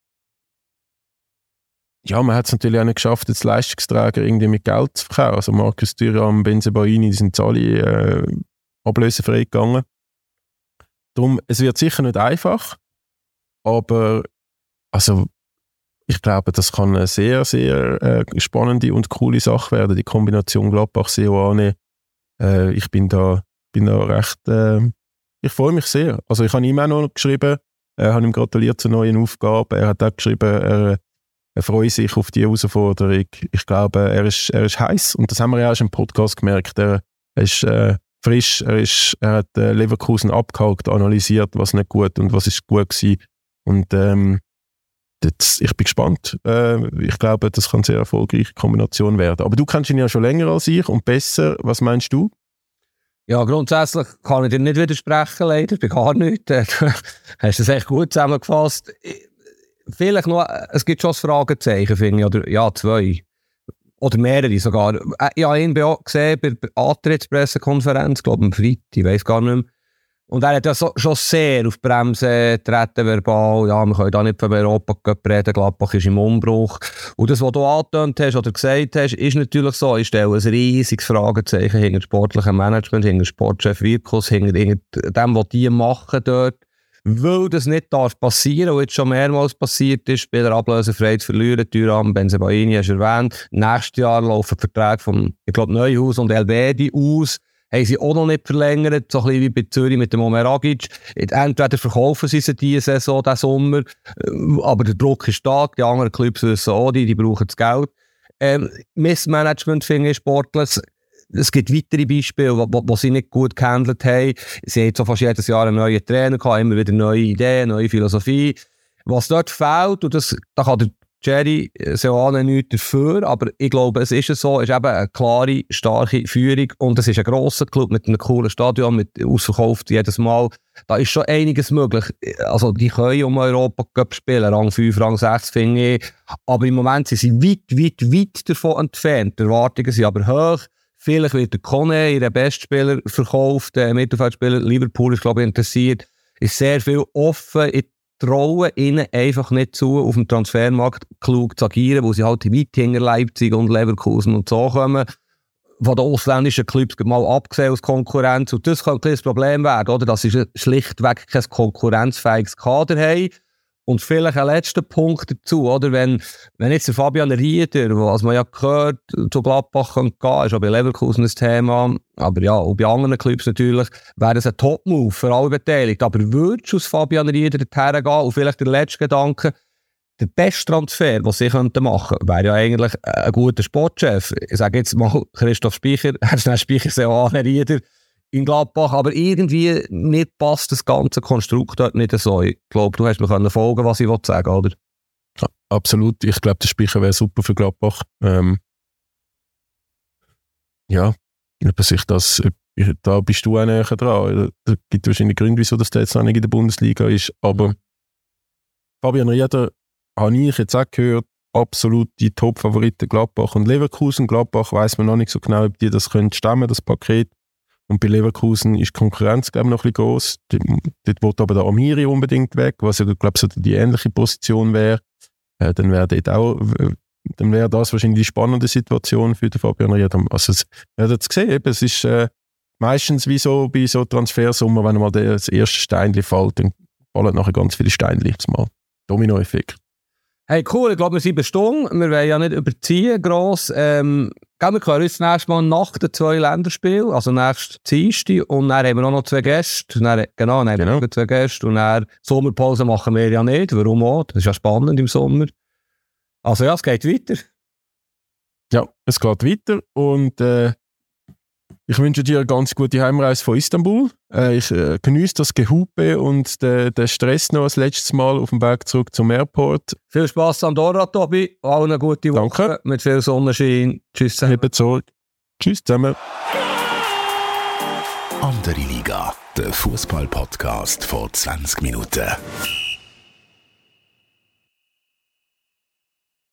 ja, man hat es natürlich auch nicht geschafft, jetzt Leistungsträger irgendwie mit Geld zu verkaufen. Also Marcus Thuram, Bensebaini, die sind alle ablösefrei gegangen. Darum, es wird sicher nicht einfach, aber also ich glaube, das kann eine sehr, sehr spannende und coole Sache werden, die Kombination Gladbach-Seoane. Ich bin da recht, ich freue mich sehr. Also ich habe ihm auch noch geschrieben, habe ihm gratuliert zur neuen Aufgabe. Er hat auch geschrieben, er freut sich auf die Herausforderung. Ich glaube, er ist heiß, und das haben wir ja auch schon im Podcast gemerkt. Er ist frisch, er hat Leverkusen abgehakt, analysiert, was nicht gut und was ist gut gewesen. Und ich bin gespannt. Ich glaube, das kann eine sehr erfolgreiche Kombination werden. Aber du kennst ihn ja schon länger als ich und besser. Was meinst du? Ja, grundsätzlich kann ich dir nicht widersprechen, leider, bei gar nichts. Du hast das echt gut zusammengefasst. Vielleicht noch, es gibt schon ein Fragezeichen, finde ich, oder ja, 2. Oder mehrere sogar. Ich habe ihn gesehen bei der Antrittspressekonferenz, glaube ich, am Freitag, ich weiss gar nicht mehr. Und er hat ja schon sehr auf die Bremse getreten, verbal. Ja, wir können da nicht von Europa reden, Gladbach ist im Umbruch. Und das, was du angetönt hast oder gesagt hast, ist natürlich so. Ich stelle ein riesiges Fragezeichen hinter sportlichem Management, hinter Sportchef Wirkus, hinter dem, was die machen dort. Weil das nicht darf passieren, und jetzt schon mehrmals passiert ist, Spieler ablösefrei zu verlieren, Thuram, Bensebaini hast du erwähnt. Nächstes Jahr laufen Verträge von, ich glaube, Neuhaus und Elvedi aus. Haben sie auch noch nicht verlängert, so ein bisschen wie bei Zürich mit dem Omer Agic. Entweder verkaufen sie diese Saison, diesen Sommer, aber der Druck ist da, die anderen Clubs wissen auch, die brauchen das Geld. Missmanagement finde ich sportlich. Es gibt weitere Beispiele, wo sie nicht gut gehandelt haben. Sie haben so fast jedes Jahr einen neuen Trainer gehabt, immer wieder neue Ideen, neue Philosophie. Was dort fehlt, und da kann der Jerry Seoane nichts dafür, aber ich glaube, es ist so, ist eben eine klare, starke Führung und es ist ein grosser Club mit einem coolen Stadion, mit ausverkauft jedes Mal. Da ist schon einiges möglich. Also die können um Europa-Cup spielen, Rang 5, Rang 6 finde ich, aber im Moment sind sie weit davon entfernt. Die Erwartungen sind aber hoch. Vielleicht wird der Kone, ihr Bestspieler, verkauft, der Mittelfeldspieler, Liverpool ist glaube ich interessiert, ist sehr viel offen. Ich traue ihnen einfach nicht zu, auf dem Transfermarkt klug zu agieren, wo sie halt weit hinter Leipzig und Leverkusen und so kommen. Von den ausländischen Clubs mal abgesehen als Konkurrenz. Und das könnte ein Problem werden, oder? Dass sie schlichtweg kein konkurrenzfähiges Kader haben. Und vielleicht ein letzter Punkt dazu, oder? Wenn jetzt der Fabian Rieder, was man ja gehört, zu Gladbach kann gehen, ist auch bei Leverkusen ein Thema, aber ja, auch bei anderen Clubs natürlich, wäre das ein Top-Move für alle Beteiligten. Aber würdest du aus Fabian Rieder dorthin gehen? Und vielleicht der letzte Gedanke, der beste Transfer, den sie machen könnten, wäre ja eigentlich ein guter Sportchef. Ich sage jetzt mal Christoph Speicher, er ist nicht Speicher, Seoane Rieder in Gladbach, aber irgendwie nicht passt das ganze Konstrukt dort nicht so. Ich glaube, du hast mir folgen, was ich sagen will, oder? Ja, absolut. Ich glaube, der Speicher wäre super für Gladbach. Ja, ob sich das, da bist du auch näher dran. Da gibt es wahrscheinlich Gründe, wieso das jetzt noch nicht in der Bundesliga ist. Aber Fabian Rieder habe ich jetzt auch gehört, absolut die Top-Favoriten Gladbach und Leverkusen. Gladbach weiss man noch nicht so genau, ob die das können stemmen, das Paket. Und bei Leverkusen ist die Konkurrenz, glaube ich, noch ein bisschen gross. Dort will aber der Amiri unbedingt weg, was ja, glaube ich, so die ähnliche Position wäre. Dann wäre das wahrscheinlich die spannende Situation für den Fabian Rieder. Also, ihr habt es gesehen, es ist meistens wie so bei so Transfersummen, wenn mal das erste Steinchen fällt, dann fallen nachher ganz viele Steinchen. Mal Domino-Effekt. Hey, cool, ich glaube, wir sind bestimmt. Wir wollen ja nicht überziehen, gross. Wir können uns nächstes Mal nach den 2 Länderspielen, also nächstes Dienstag, und dann haben wir auch noch 2 Gäste. Dann haben wir 2 Gäste und dann Sommerpause machen wir ja nicht. Warum auch? Das ist ja spannend im Sommer. Also ja, es geht weiter. Ja, es geht weiter und ich wünsche dir eine ganz gute Heimreise von Istanbul. Ich genieße das Gehupe und den Stress noch das letztes Mal auf dem Weg zurück zum Airport. Viel Spass am Dortmund, Tobi. Auch eine gute Woche. Danke. Mit viel Sonnenschein. Tschüss zusammen. Tschüss zusammen. Andere Liga, der Fußball-Podcast vor 20 Minuten.